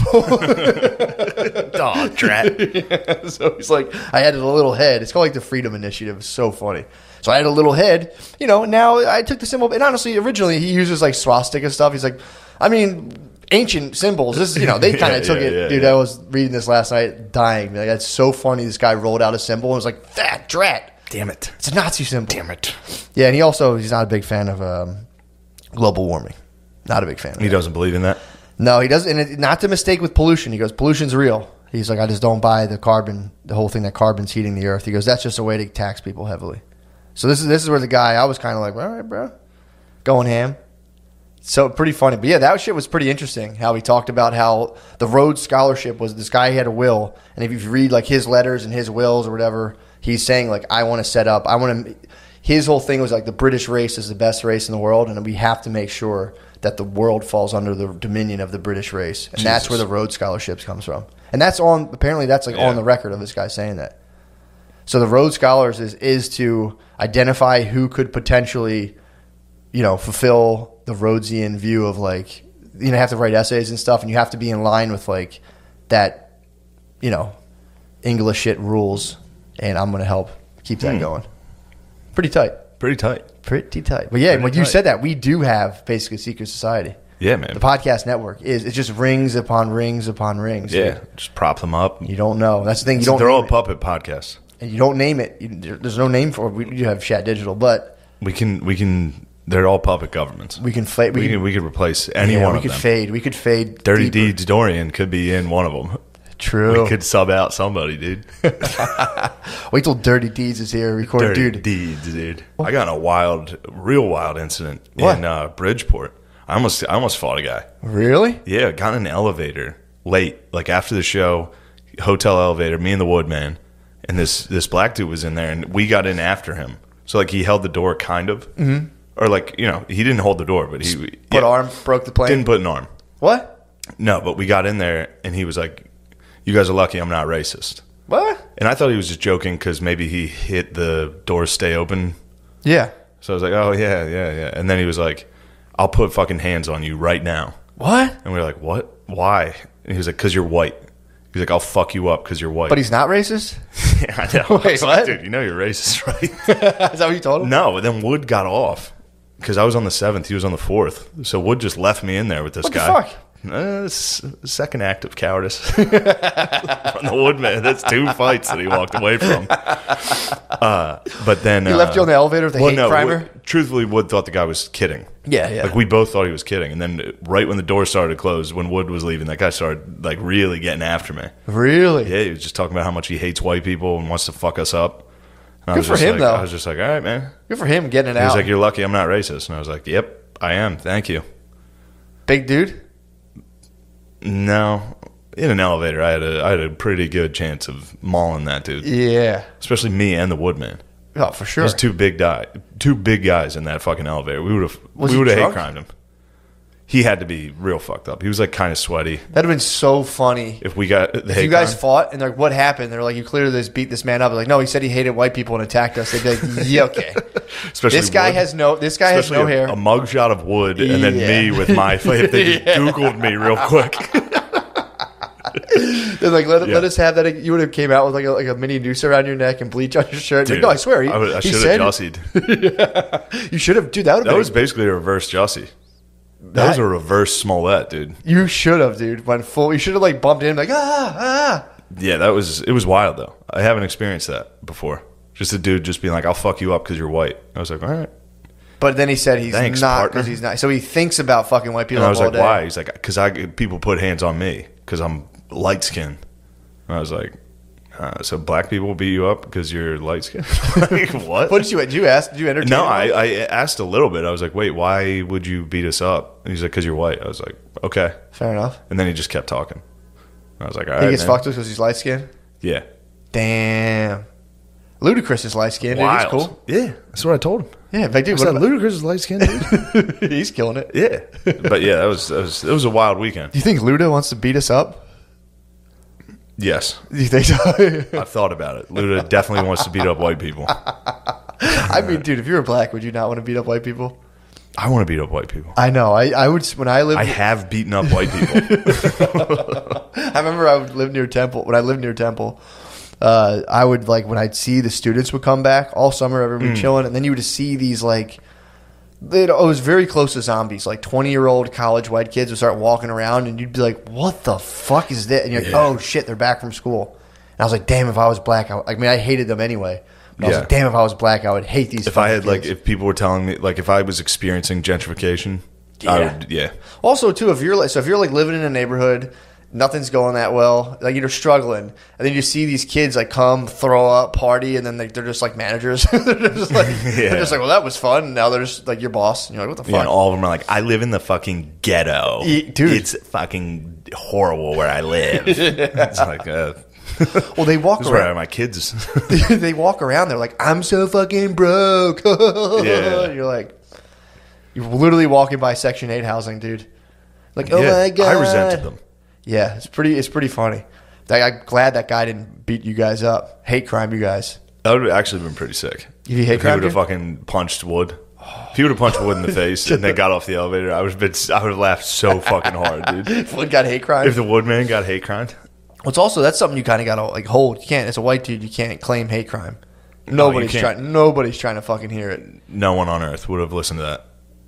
Speaker 2: oh, drat.
Speaker 1: Yeah, so he's like, I added a little head. It's called like the Freedom Initiative. It's so funny. So I had a little head, you know. Now I took the symbol, and honestly, originally he uses like swastika stuff. He's like, I mean, ancient symbols. This, is, you know, they kind of
Speaker 2: yeah,
Speaker 1: took
Speaker 2: yeah,
Speaker 1: it.
Speaker 2: yeah,
Speaker 1: Dude,
Speaker 2: yeah.
Speaker 1: I was reading this last night, dying. Like, that's so funny. This guy rolled out a symbol and was like, that drat.
Speaker 2: Damn it.
Speaker 1: It's a Nazi symbol.
Speaker 2: Damn it.
Speaker 1: Yeah, and he also he's not a big fan of um, global warming. Not a big fan. Of
Speaker 2: He
Speaker 1: that.
Speaker 2: doesn't believe in that.
Speaker 1: No, he doesn't. And it, not to mistake with pollution. He goes, pollution's real. He's like, I just don't buy the carbon, the whole thing that carbon's heating the earth. He goes, that's just a way to tax people heavily. So this is this is where the guy, I was kind of like, all right, bro, going ham. So pretty funny. But yeah, that shit was pretty interesting. How he talked about how the Rhodes Scholarship was this guy had a will, and if you read like his letters and his wills or whatever, he's saying like, I want to set up, I want to. His whole thing was like the British race is the best race in the world, and we have to make sure that the world falls under the dominion of the British race, and
Speaker 2: Jesus.
Speaker 1: that's where the Rhodes Scholarships comes from. And that's on apparently that's like
Speaker 2: Yeah.
Speaker 1: on the record of this guy saying that. So the Rhodes Scholars is is to identify who could potentially, you know, fulfill the Rhodesian view of like, you know, have to write essays and stuff, and you have to be in line with like that, you know, English shit rules, and I'm going to help keep that
Speaker 2: Hmm.
Speaker 1: going. Pretty tight.
Speaker 2: Pretty tight.
Speaker 1: Pretty tight. But yeah,
Speaker 2: Pretty
Speaker 1: when you
Speaker 2: tight.
Speaker 1: said that, we do have basically secret society.
Speaker 2: Yeah, man.
Speaker 1: The podcast network is it just rings upon rings upon rings.
Speaker 2: yeah,
Speaker 1: dude.
Speaker 2: just prop them up.
Speaker 1: You don't know. That's the thing. You
Speaker 2: So
Speaker 1: don't.
Speaker 2: they're
Speaker 1: name
Speaker 2: all
Speaker 1: it.
Speaker 2: puppet podcasts.
Speaker 1: And you don't name it. You, there- there's no name for it. We do have Chat Digital, but
Speaker 2: We can, we can. They're all puppet governments.
Speaker 1: we can fade.
Speaker 2: We
Speaker 1: We,
Speaker 2: could,
Speaker 1: can,
Speaker 2: we could replace any
Speaker 1: yeah,
Speaker 2: one
Speaker 1: we
Speaker 2: of
Speaker 1: could
Speaker 2: them.
Speaker 1: fade. We could fade.
Speaker 2: Dirty
Speaker 1: deeper.
Speaker 2: Deeds Dorian could be in one of them.
Speaker 1: True.
Speaker 2: We could sub out somebody, dude.
Speaker 1: Wait till Dirty Deeds is here. Record,
Speaker 2: Dirty
Speaker 1: dude.
Speaker 2: Deeds, dude. I got in a wild, real wild incident
Speaker 1: What?
Speaker 2: in uh, Bridgeport. I almost, I almost fought a guy.
Speaker 1: Really?
Speaker 2: Yeah, got in an elevator late, like after the show, hotel elevator. Me and the Woodman, and this this black dude was in there, and we got in after him. So like he held the door, kind of, mm-hmm. or like you know he didn't hold the door, but he
Speaker 1: Put
Speaker 2: yeah,
Speaker 1: arm, broke the plane.
Speaker 2: didn't put an arm.
Speaker 1: What?
Speaker 2: No, but we got in there, and he was like, "You guys are lucky I'm not racist."
Speaker 1: What?
Speaker 2: And I thought he was just joking because maybe he hit the doors stay open.
Speaker 1: Yeah.
Speaker 2: So I was like, "Oh yeah, yeah, yeah." And then he was like, "I'll put fucking hands on you right now."
Speaker 1: What?
Speaker 2: And we were like, "What? Why?" And he was like, "Cause you're white." He's like, "I'll fuck you up because you're white."
Speaker 1: But he's not racist?
Speaker 2: yeah, I know. I
Speaker 1: Wait,
Speaker 2: was like,
Speaker 1: what?
Speaker 2: dude, you know you're racist, right?
Speaker 1: Is that what you told him?
Speaker 2: No, but then Wood got off because I was on the seventh, he was on the fourth. So Wood just left me in there with this
Speaker 1: What the
Speaker 2: guy.
Speaker 1: fuck?
Speaker 2: Uh, s- second act of cowardice from the Woodman. That's two fights that he walked away from. Uh, but then
Speaker 1: He
Speaker 2: uh,
Speaker 1: left you on the elevator with a
Speaker 2: well,
Speaker 1: hate
Speaker 2: no,
Speaker 1: primer?
Speaker 2: Wood, truthfully, Wood thought the guy was kidding.
Speaker 1: Yeah, yeah.
Speaker 2: Like we both thought he was kidding, and then right when the door started to close, when Wood was leaving, that guy started like really getting after me.
Speaker 1: Really?
Speaker 2: Yeah, he was just talking about how much he hates white people and wants to fuck us up. And I
Speaker 1: Good
Speaker 2: was
Speaker 1: for
Speaker 2: just
Speaker 1: him,
Speaker 2: like,
Speaker 1: though.
Speaker 2: I was just like, all right, man.
Speaker 1: Good for him getting it
Speaker 2: He was
Speaker 1: out.
Speaker 2: like, you're lucky I'm not racist. And I was like, yep, I am. Thank you.
Speaker 1: Big dude?
Speaker 2: No, in an elevator, I had a I had a pretty good chance of mauling that dude,
Speaker 1: Yeah.
Speaker 2: especially me and the Woodman.
Speaker 1: Oh, for sure.
Speaker 2: There's two big guy, two big guys in that fucking elevator. We would have
Speaker 1: Was
Speaker 2: we
Speaker 1: he
Speaker 2: would have hate
Speaker 1: drunk?
Speaker 2: crimed him. He had to be real fucked up. He was like kind of sweaty.
Speaker 1: That'd have been so funny.
Speaker 2: If we got the
Speaker 1: If
Speaker 2: hate
Speaker 1: you guys
Speaker 2: crime.
Speaker 1: fought and they're like, what happened? They're like, you clearly just beat this man up. They're like, no, he said he hated white people and attacked us. They'd be like, yeah, okay.
Speaker 2: Especially
Speaker 1: This guy
Speaker 2: Wood.
Speaker 1: has no. This guy has
Speaker 2: Especially
Speaker 1: no
Speaker 2: a,
Speaker 1: hair.
Speaker 2: a mugshot of Wood, and then
Speaker 1: Yeah.
Speaker 2: me with my. If they just Googled me real quick.
Speaker 1: They're like, let,
Speaker 2: Yeah.
Speaker 1: let us have that. You would have came out with like a, like a mini noose around your neck and bleach on your shirt. Like, no, I swear. He,
Speaker 2: I, would- I
Speaker 1: he
Speaker 2: should
Speaker 1: said
Speaker 2: have
Speaker 1: it.
Speaker 2: jussied.
Speaker 1: You should have, dude. That would have
Speaker 2: That
Speaker 1: been.
Speaker 2: was basically a reverse Jussie. That,
Speaker 1: That-
Speaker 2: was a reverse Smollett, dude.
Speaker 1: you should have, dude. Went full. You should have like bumped in like ah ah.
Speaker 2: Yeah, that was it. Was wild though. I haven't experienced that before. Just a dude just being like, "I'll fuck you up because you're white." I was like, "All right."
Speaker 1: But then he said he's
Speaker 2: Thanks,
Speaker 1: not
Speaker 2: partner.
Speaker 1: because he's not. So he thinks about fucking white people
Speaker 2: And I was
Speaker 1: all
Speaker 2: like,
Speaker 1: day.
Speaker 2: "Why?" He's like, "Because I people put hands on me because I'm light skinned." I was like, uh, "So black people beat you up because you're light skinned?" Like what?
Speaker 1: What did you? Did you ask? Did you entertain?
Speaker 2: No,
Speaker 1: him?
Speaker 2: I, I asked a little bit. I was like, "Wait, why would you beat us up?" And he's like, "Because you're white." I was like, "Okay."
Speaker 1: Fair enough.
Speaker 2: And then he just kept talking. I was like, "All
Speaker 1: He
Speaker 2: right."
Speaker 1: gets
Speaker 2: man.
Speaker 1: fucked with because he's light skinned.
Speaker 2: Yeah.
Speaker 1: Damn. Ludacris is light skinned. Dude. He's
Speaker 2: Wild.
Speaker 1: cool.
Speaker 2: Yeah, that's what I told him.
Speaker 1: Yeah, in fact, dude,
Speaker 2: Was
Speaker 1: what
Speaker 2: that
Speaker 1: about-
Speaker 2: Ludacris is light skinned dude?
Speaker 1: he's killing it.
Speaker 2: Yeah. But yeah, that was, that was it was a wild weekend.
Speaker 1: Do you think Luda wants to beat us up?
Speaker 2: Yes.
Speaker 1: Do you think so?
Speaker 2: I've thought about it. Luda definitely wants to beat up white people.
Speaker 1: I mean, dude, if you were black, would you not want to beat up white people?
Speaker 2: I want to beat up white people.
Speaker 1: I know. I, I would when I lived.
Speaker 2: I have beaten up white people.
Speaker 1: I remember I would live near Temple. When I lived near Temple, uh, I would like when I'd see the students would come back all summer, everybody chilling, and then you would see these like. It was very close to zombies. Like twenty-year-old college white kids would start walking around, and you'd be like, "What the fuck is that?" And you're like,
Speaker 2: Yeah.
Speaker 1: "Oh shit, they're back from school." And I was like, "Damn, if I was black, I, I mean, I hated them anyway." But I was
Speaker 2: Yeah.
Speaker 1: like, "Damn, if I was black, I would hate these."
Speaker 2: If I
Speaker 1: fucking
Speaker 2: had like,
Speaker 1: kids."
Speaker 2: if people were telling me, like, if I was experiencing gentrification, I
Speaker 1: Yeah.
Speaker 2: would, yeah.
Speaker 1: Also, too, if you're like, so if you're like living in a neighborhood, nothing's going that well, like you're struggling, and then you see these kids like come, throw up, party, and then they, they're just like managers. they're just like, they're just like, well, that was fun. And now they're just like your boss. And you're like, what the
Speaker 2: Yeah,
Speaker 1: fuck?
Speaker 2: and all of them are like, I live in the fucking ghetto.
Speaker 1: Yeah, dude.
Speaker 2: It's fucking horrible where I live. It's like, uh,
Speaker 1: well, they walk
Speaker 2: this is where I have
Speaker 1: around.
Speaker 2: my kids.
Speaker 1: they walk around. They're like, I'm so fucking broke.
Speaker 2: Yeah.
Speaker 1: And you're like, you're literally walking by Section Eight housing, dude. Like, oh
Speaker 2: Yeah,
Speaker 1: my god,
Speaker 2: I resented them.
Speaker 1: Yeah, it's pretty. It's pretty funny. That- I'm glad that guy didn't beat you guys up. Hate crime, you guys.
Speaker 2: That would have actually been pretty sick.
Speaker 1: You hate
Speaker 2: if he
Speaker 1: crime,
Speaker 2: would have
Speaker 1: dude?
Speaker 2: fucking punched Wood. If he would have punched Wood in the face and then got off the elevator, I would have been. I would have laughed so fucking hard, dude.
Speaker 1: Wood got hate crime.
Speaker 2: If the Woodman got hate crime,
Speaker 1: Well, it's also that's something you kind of gotta like hold. You can't. As a white dude, you can't claim hate crime. Nobody's
Speaker 2: can't.
Speaker 1: trying. Nobody's trying to fucking hear it.
Speaker 2: no one on earth would have listened to that.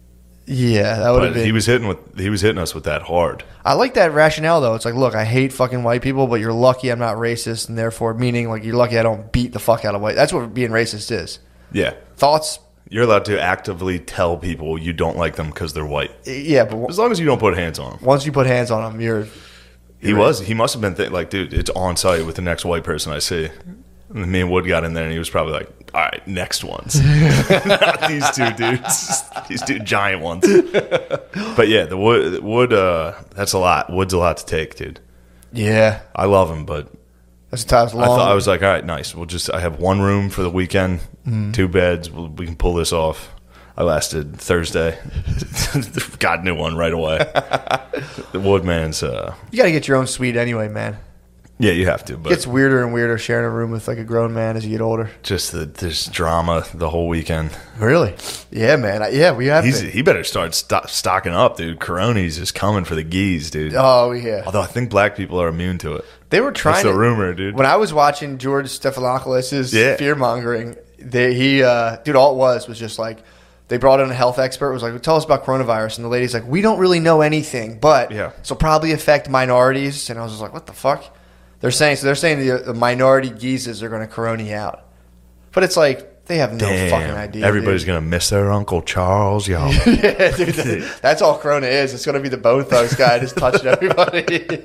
Speaker 1: Yeah, that would have
Speaker 2: But
Speaker 1: been.
Speaker 2: he was hitting with he was hitting us with that hard.
Speaker 1: I like that rationale though. It's like, look, I hate fucking white people, but you're lucky I'm not racist, and therefore, meaning like you're lucky I don't beat the fuck out of white. That's what being racist is.
Speaker 2: Yeah,
Speaker 1: Thoughts?
Speaker 2: you're allowed to actively tell people you don't like them because they're white,
Speaker 1: Yeah, but w-
Speaker 2: as long as you don't put hands on them.
Speaker 1: once you put hands on them, you're.
Speaker 2: He was. He must have been th- like, dude, it's on site with the next white person I see. And me and Wood got in there, and he was probably like, all right, next ones. Not these two dudes. These two giant ones. But yeah, the Wood, Wood uh, that's a lot. Wood's a lot to take, dude.
Speaker 1: Yeah,
Speaker 2: I love him, but
Speaker 1: that's the time's
Speaker 2: I
Speaker 1: long.
Speaker 2: thought I was like, all right, nice. We'll just, I have one room for the weekend, two beds. We'll, we can pull this off. I lasted Thursday. Got a new one right away. The Woodman's, uh,
Speaker 1: you got to get your own suite anyway, man.
Speaker 2: yeah, you have to,
Speaker 1: It
Speaker 2: but
Speaker 1: gets weirder and weirder sharing a room with like a grown man as you get older.
Speaker 2: just the, there's drama the whole weekend.
Speaker 1: Really? Yeah, man. I- Yeah, we have
Speaker 2: He's,
Speaker 1: to.
Speaker 2: he better start sto- stocking up, dude. Coroni's is coming for the geese, dude.
Speaker 1: Oh yeah.
Speaker 2: Although I think black people are immune to it.
Speaker 1: They were trying.
Speaker 2: That's the
Speaker 1: to,
Speaker 2: rumor, dude.
Speaker 1: When I was watching George Stephanopoulos'
Speaker 2: Yeah.
Speaker 1: fear mongering, they, he, uh, dude, all it was was just like they brought in a health expert. Was like, well, tell us about coronavirus, and the lady's like, we don't really know anything, but
Speaker 2: Yeah.
Speaker 1: this will probably affect minorities. And I was just like, what the fuck? They're saying so. They're saying the, the minority geezes are going to corona out, but it's like they have no
Speaker 2: Damn.
Speaker 1: fucking idea.
Speaker 2: Everybody's
Speaker 1: dude.
Speaker 2: going to miss their Uncle Charles, y'all.
Speaker 1: Yeah, dude, that- that's all corona is. It's going to be the Bone Thugs guy just touching everybody.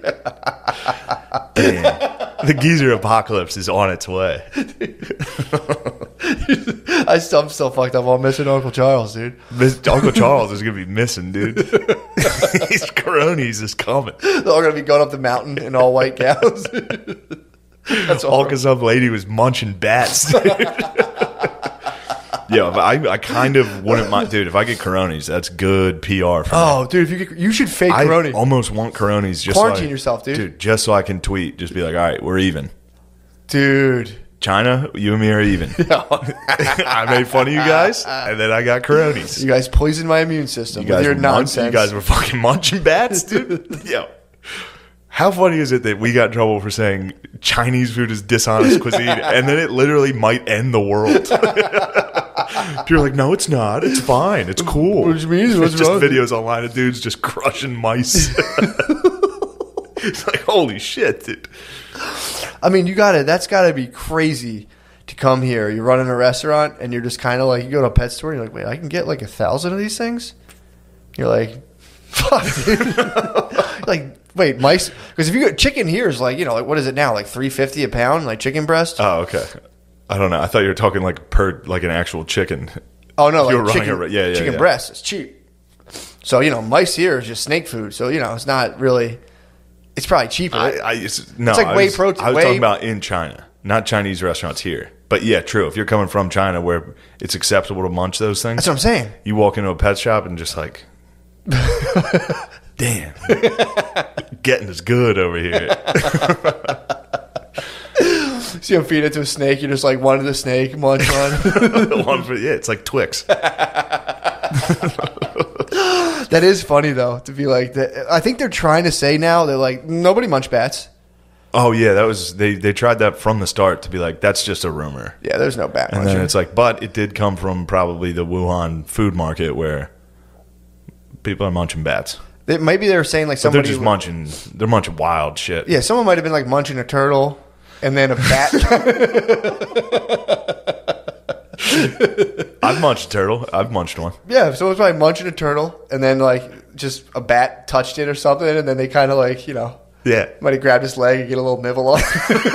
Speaker 2: Damn. The geezer apocalypse is on its way.
Speaker 1: I still, I'm still fucked up on missing Uncle Charles, dude.
Speaker 2: Miss- Uncle Charles is going to be missing, dude. He's Coroni's is coming.
Speaker 1: They're all going to be going up the mountain in all white gowns. That's
Speaker 2: All
Speaker 1: all.
Speaker 2: because some lady was munching bats, dude. Yeah, but I, I kind of wouldn't mind. Dude, if I get Coroni's, that's good P R for me.
Speaker 1: Oh, dude, if you could, you should fake
Speaker 2: I
Speaker 1: corona.
Speaker 2: almost want Coroni's just
Speaker 1: Quarantine
Speaker 2: so I-
Speaker 1: yourself, dude.
Speaker 2: Dude, just so I can tweet, just be like, all right, we're even.
Speaker 1: Dude.
Speaker 2: China, you and me are even. I made fun of you guys, and then I got Coroni's.
Speaker 1: You guys poisoned my immune system
Speaker 2: You
Speaker 1: with
Speaker 2: guys,
Speaker 1: your
Speaker 2: were munch-
Speaker 1: nonsense.
Speaker 2: you guys were fucking munching bats, dude. Yo. How funny is it that we got in trouble for saying Chinese food is dishonest cuisine, and then it literally might end the world? You're like, no, it's not. It's fine. It's cool.
Speaker 1: What do you mean? What's
Speaker 2: It's just
Speaker 1: wrong?
Speaker 2: videos online of dudes just crushing mice. It's like, holy shit, dude.
Speaker 1: I mean, you got to That's got to be crazy to come here. You're running a restaurant, and you're just kind of like, you go to a pet store, and you're like, wait, I can get like a thousand of these things? You're like, fuck, dude. Like, wait, mice? Because if you get chicken here is like, you know, like what is it now? Like three fifty a pound, like chicken breast?
Speaker 2: Oh, okay. I don't know. I thought you were talking like per like an actual chicken.
Speaker 1: oh, no,
Speaker 2: you were
Speaker 1: like
Speaker 2: running
Speaker 1: chicken,
Speaker 2: a- yeah, yeah,
Speaker 1: chicken
Speaker 2: yeah.
Speaker 1: breast. It's cheap. So, you know, mice here is just snake food. So, you know, it's not really, it's probably cheaper.
Speaker 2: I, I it's, no,
Speaker 1: It's like
Speaker 2: I
Speaker 1: whey
Speaker 2: was,
Speaker 1: protein-
Speaker 2: I was
Speaker 1: whey-
Speaker 2: talking about in China, not Chinese restaurants here. But yeah, true. If you're coming from China where it's acceptable to munch those things,
Speaker 1: That's what I'm saying.
Speaker 2: you walk into a pet shop and just like, damn, getting is good over here.
Speaker 1: See him feed it to a snake. You're just like one of the snake, munch one.
Speaker 2: One for, yeah, it's like Twix.
Speaker 1: That is funny though to be like that. I think they're trying to say now they're like nobody munch bats.
Speaker 2: Oh yeah, that was they. They tried that from the start to be like that's just a rumor,
Speaker 1: Yeah, there's no bat
Speaker 2: and
Speaker 1: muncher.
Speaker 2: then it's like, but it did come from probably the Wuhan food market where people are munching bats.
Speaker 1: They- maybe they were saying like
Speaker 2: But they're
Speaker 1: somebody.
Speaker 2: just munching. They're munching wild shit.
Speaker 1: Yeah, someone might have been like munching a turtle, and then a bat.
Speaker 2: I've munched a turtle. I've munched one.
Speaker 1: Yeah, someone's probably munching a turtle, and then like just a bat touched it or something, and then they kind of like you know
Speaker 2: Yeah.
Speaker 1: might have grabbed his leg and get a little nibble on.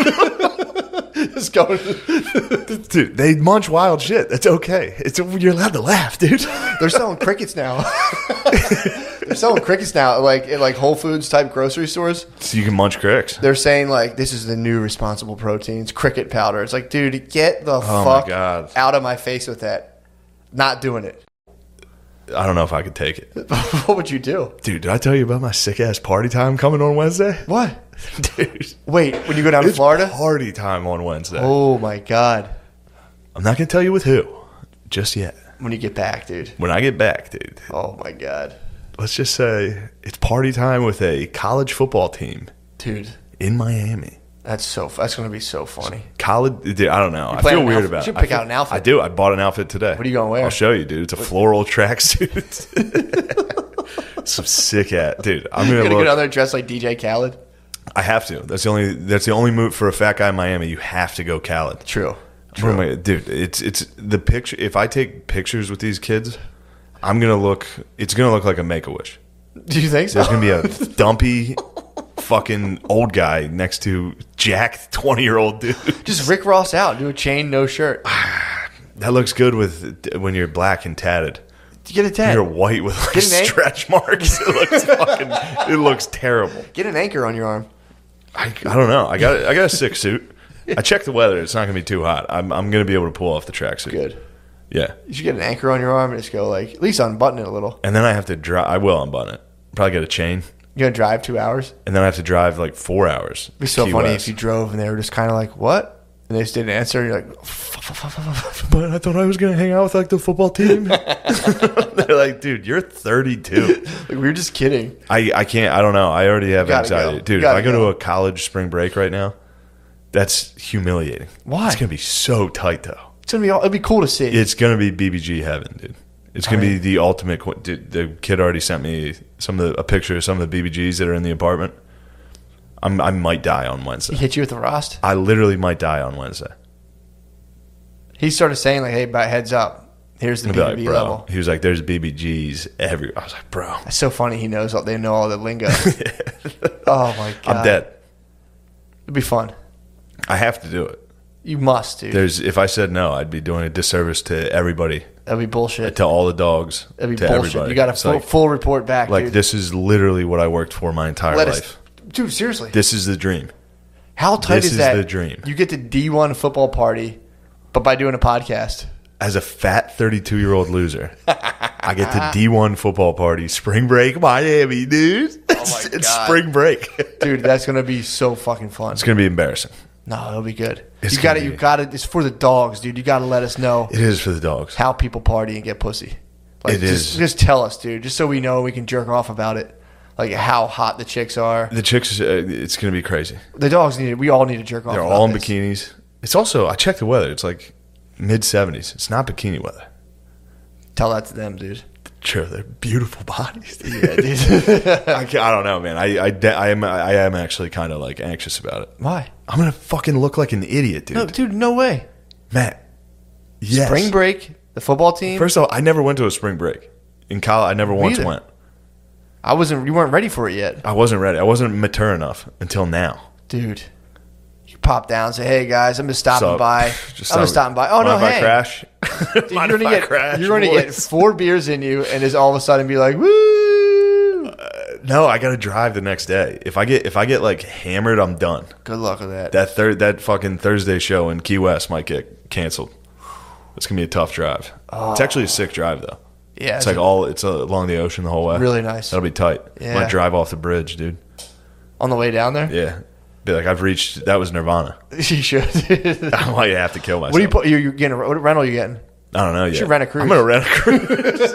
Speaker 1: Just going.
Speaker 2: Dude, they munch wild shit. That's okay. It's you're allowed to laugh, dude.
Speaker 1: They're selling crickets now. They're selling crickets now, like in like Whole Foods type grocery stores.
Speaker 2: So you can munch cricks.
Speaker 1: They're saying like this is the new responsible proteins, cricket powder. It's like, dude, get the
Speaker 2: Oh, my
Speaker 1: fuck
Speaker 2: God.
Speaker 1: out of my face with that. Not doing it.
Speaker 2: I don't know if I could take it.
Speaker 1: What would you do?
Speaker 2: Dude, did I tell you about my sick ass party time coming on Wednesday?
Speaker 1: What?
Speaker 2: Dude.
Speaker 1: Wait, when you go down to
Speaker 2: It's
Speaker 1: Florida?
Speaker 2: party time on Wednesday.
Speaker 1: Oh my god.
Speaker 2: I'm not going to tell you with who just yet.
Speaker 1: When you get back, dude.
Speaker 2: When I get back, dude,
Speaker 1: Oh my god.
Speaker 2: let's just say it's party time with a college football team
Speaker 1: Dude,
Speaker 2: in Miami.
Speaker 1: that's so that's going to be so funny.
Speaker 2: College, dude, I don't know. I
Speaker 1: plan
Speaker 2: feel
Speaker 1: an
Speaker 2: weird
Speaker 1: outfit?
Speaker 2: about
Speaker 1: You
Speaker 2: it.
Speaker 1: should
Speaker 2: I
Speaker 1: pick
Speaker 2: feel-
Speaker 1: out an outfit.
Speaker 2: I do. I bought an outfit today.
Speaker 1: What are you gonna wear?
Speaker 2: I'll show you, dude. It's a floral tracksuit. Some sick ass, dude. I'm
Speaker 1: You're
Speaker 2: gonna
Speaker 1: going to
Speaker 2: look.
Speaker 1: go down there dressed like D J Khaled?
Speaker 2: I have to. That's the only. That's the only move for a fat guy in Miami. You have to go Khaled.
Speaker 1: True.
Speaker 2: What am I- dude, it's it's the picture. If I take pictures with these kids, I'm gonna look. It's gonna look like a Make a Wish.
Speaker 1: Do you think so?
Speaker 2: There's gonna be a dumpy, fucking old guy next to jacked twenty year old dude.
Speaker 1: Just Rick Ross out. Do a chain, no shirt.
Speaker 2: That looks good with when you're black and tatted.
Speaker 1: Get a tat.
Speaker 2: You're white with like
Speaker 1: Get an egg?
Speaker 2: stretch marks. It looks fucking. It looks terrible.
Speaker 1: Get an anchor on your arm.
Speaker 2: I, I don't know. I got I got a sick suit. I checked the weather. It's not gonna be too hot. I'm I'm gonna be able to pull off the tracksuit.
Speaker 1: Good.
Speaker 2: Yeah.
Speaker 1: You should get an anchor on your arm and just go like at least unbutton it a little.
Speaker 2: And then I have to drive. I will unbutton it. Probably get a chain.
Speaker 1: You're gonna drive two hours.
Speaker 2: And then I have to drive like four hours.
Speaker 1: It'd be so
Speaker 2: Key
Speaker 1: funny
Speaker 2: West.
Speaker 1: if you drove and they were just kind of like, "What?" and they just didn't answer. And you're like,
Speaker 2: But I thought I was going to hang out with like the football team. They're like, dude, you're thirty-two.
Speaker 1: like "We were just kidding."
Speaker 2: I, I can't. I don't know. I already have
Speaker 1: Gotta
Speaker 2: anxiety.
Speaker 1: go.
Speaker 2: Dude, if
Speaker 1: Gotta
Speaker 2: I go,
Speaker 1: go.
Speaker 2: to a college spring break right now, that's humiliating.
Speaker 1: Why?
Speaker 2: It's going to be so tight, though.
Speaker 1: It's gonna be. It'd be cool to see.
Speaker 2: It's going to be B B G heaven, dude. It's going
Speaker 1: I
Speaker 2: to
Speaker 1: mean-
Speaker 2: be the ultimate. qu- Dude, the kid already sent me some of the, a picture of some of the B B Gs that are in the apartment. I'm, I might die on
Speaker 1: he
Speaker 2: Wednesday.
Speaker 1: hit you with the rost.
Speaker 2: I literally might die on Wednesday.
Speaker 1: He started saying like, "Hey, but heads up, here's the
Speaker 2: I'd
Speaker 1: B
Speaker 2: be
Speaker 1: B
Speaker 2: like,
Speaker 1: B
Speaker 2: bro.
Speaker 1: level."
Speaker 2: He was like, "There's B B Gs every." I was like, "Bro,
Speaker 1: It's so funny. He knows all. They know all the lingo. Oh my god!
Speaker 2: I'm dead.
Speaker 1: It'd be fun.
Speaker 2: I have to do it."
Speaker 1: You must, dude.
Speaker 2: There's if I said no, I'd be doing a disservice to everybody,
Speaker 1: That'd be bullshit.
Speaker 2: to all the dogs,
Speaker 1: That'd be
Speaker 2: to
Speaker 1: bullshit.
Speaker 2: everybody.
Speaker 1: You got a
Speaker 2: It's
Speaker 1: full,
Speaker 2: like,
Speaker 1: full report back,
Speaker 2: like
Speaker 1: dude.
Speaker 2: this is literally what I worked for my entire
Speaker 1: Let
Speaker 2: life.
Speaker 1: us, dude. Seriously,
Speaker 2: This is the dream.
Speaker 1: how tight
Speaker 2: this
Speaker 1: is
Speaker 2: is
Speaker 1: that?
Speaker 2: the dream.
Speaker 1: You get the D one football party, but by doing a podcast.
Speaker 2: As a fat thirty-two year old loser, I get the D one football party, spring break, Miami, dude.
Speaker 1: Oh
Speaker 2: It's,
Speaker 1: my
Speaker 2: it's
Speaker 1: God.
Speaker 2: spring break.
Speaker 1: Dude, that's gonna be so fucking fun.
Speaker 2: It's gonna be embarrassing.
Speaker 1: No, it'll be good.
Speaker 2: It's
Speaker 1: you got to
Speaker 2: gonna
Speaker 1: You
Speaker 2: be.
Speaker 1: got to It's for the dogs, dude. You got to let us know
Speaker 2: It is for the dogs.
Speaker 1: how people party and get pussy. Like,
Speaker 2: It
Speaker 1: just,
Speaker 2: is.
Speaker 1: Just tell us, dude. Just so we know we can jerk off about it. Like how hot the chicks are.
Speaker 2: The chicks, uh, it's gonna be crazy.
Speaker 1: The dogs need it. We all need to jerk off.
Speaker 2: They're
Speaker 1: about
Speaker 2: all in
Speaker 1: this.
Speaker 2: bikinis. It's also I checked the weather. It's like mid seventies. It's not bikini weather.
Speaker 1: Tell that to them, dude.
Speaker 2: Sure, they're beautiful bodies.
Speaker 1: Yeah, dude.
Speaker 2: I, can't- I don't know, man. I I, de- I am I am actually kind of like anxious about it.
Speaker 1: Why?
Speaker 2: I'm gonna fucking look like an idiot, dude.
Speaker 1: No, dude. No way.
Speaker 2: Matt. Yes.
Speaker 1: Spring break. The football team.
Speaker 2: First of all, I never went to a spring break in college. I never once
Speaker 1: either.
Speaker 2: went.
Speaker 1: I wasn't. You weren't ready for it yet,
Speaker 2: I wasn't ready. I wasn't mature enough until now.
Speaker 1: dude. You pop down, and say, "Hey guys, I'm just stopping
Speaker 2: So,
Speaker 1: by.
Speaker 2: just
Speaker 1: I'm just stopping by." Oh
Speaker 2: mind
Speaker 1: no,
Speaker 2: if I
Speaker 1: hey.
Speaker 2: crash.
Speaker 1: Dude,
Speaker 2: Mind
Speaker 1: you're
Speaker 2: if
Speaker 1: gonna
Speaker 2: I
Speaker 1: get
Speaker 2: crash,
Speaker 1: you're gonna get
Speaker 2: boys?
Speaker 1: four beers in you, and just all of a sudden be like, "Woo!"
Speaker 2: No, I got to drive the next day. If I get if I get like hammered, I'm done.
Speaker 1: Good luck with that.
Speaker 2: That third that fucking Thursday show in Key West might get canceled. It's gonna be a tough drive. Oh. It's actually a sick drive though.
Speaker 1: Yeah,
Speaker 2: it's like all it's uh, along the ocean the whole way.
Speaker 1: Really nice.
Speaker 2: That'll be tight.
Speaker 1: Yeah.
Speaker 2: I might drive off the bridge, dude.
Speaker 1: On the way down there?
Speaker 2: Yeah. Be like, I've reached. That was Nirvana.
Speaker 1: You should.
Speaker 2: I might have to kill myself.
Speaker 1: What are you put? You're, you're getting. What rental are you getting?
Speaker 2: I don't know yet.
Speaker 1: You should rent a cruise.
Speaker 2: I'm gonna rent a cruise.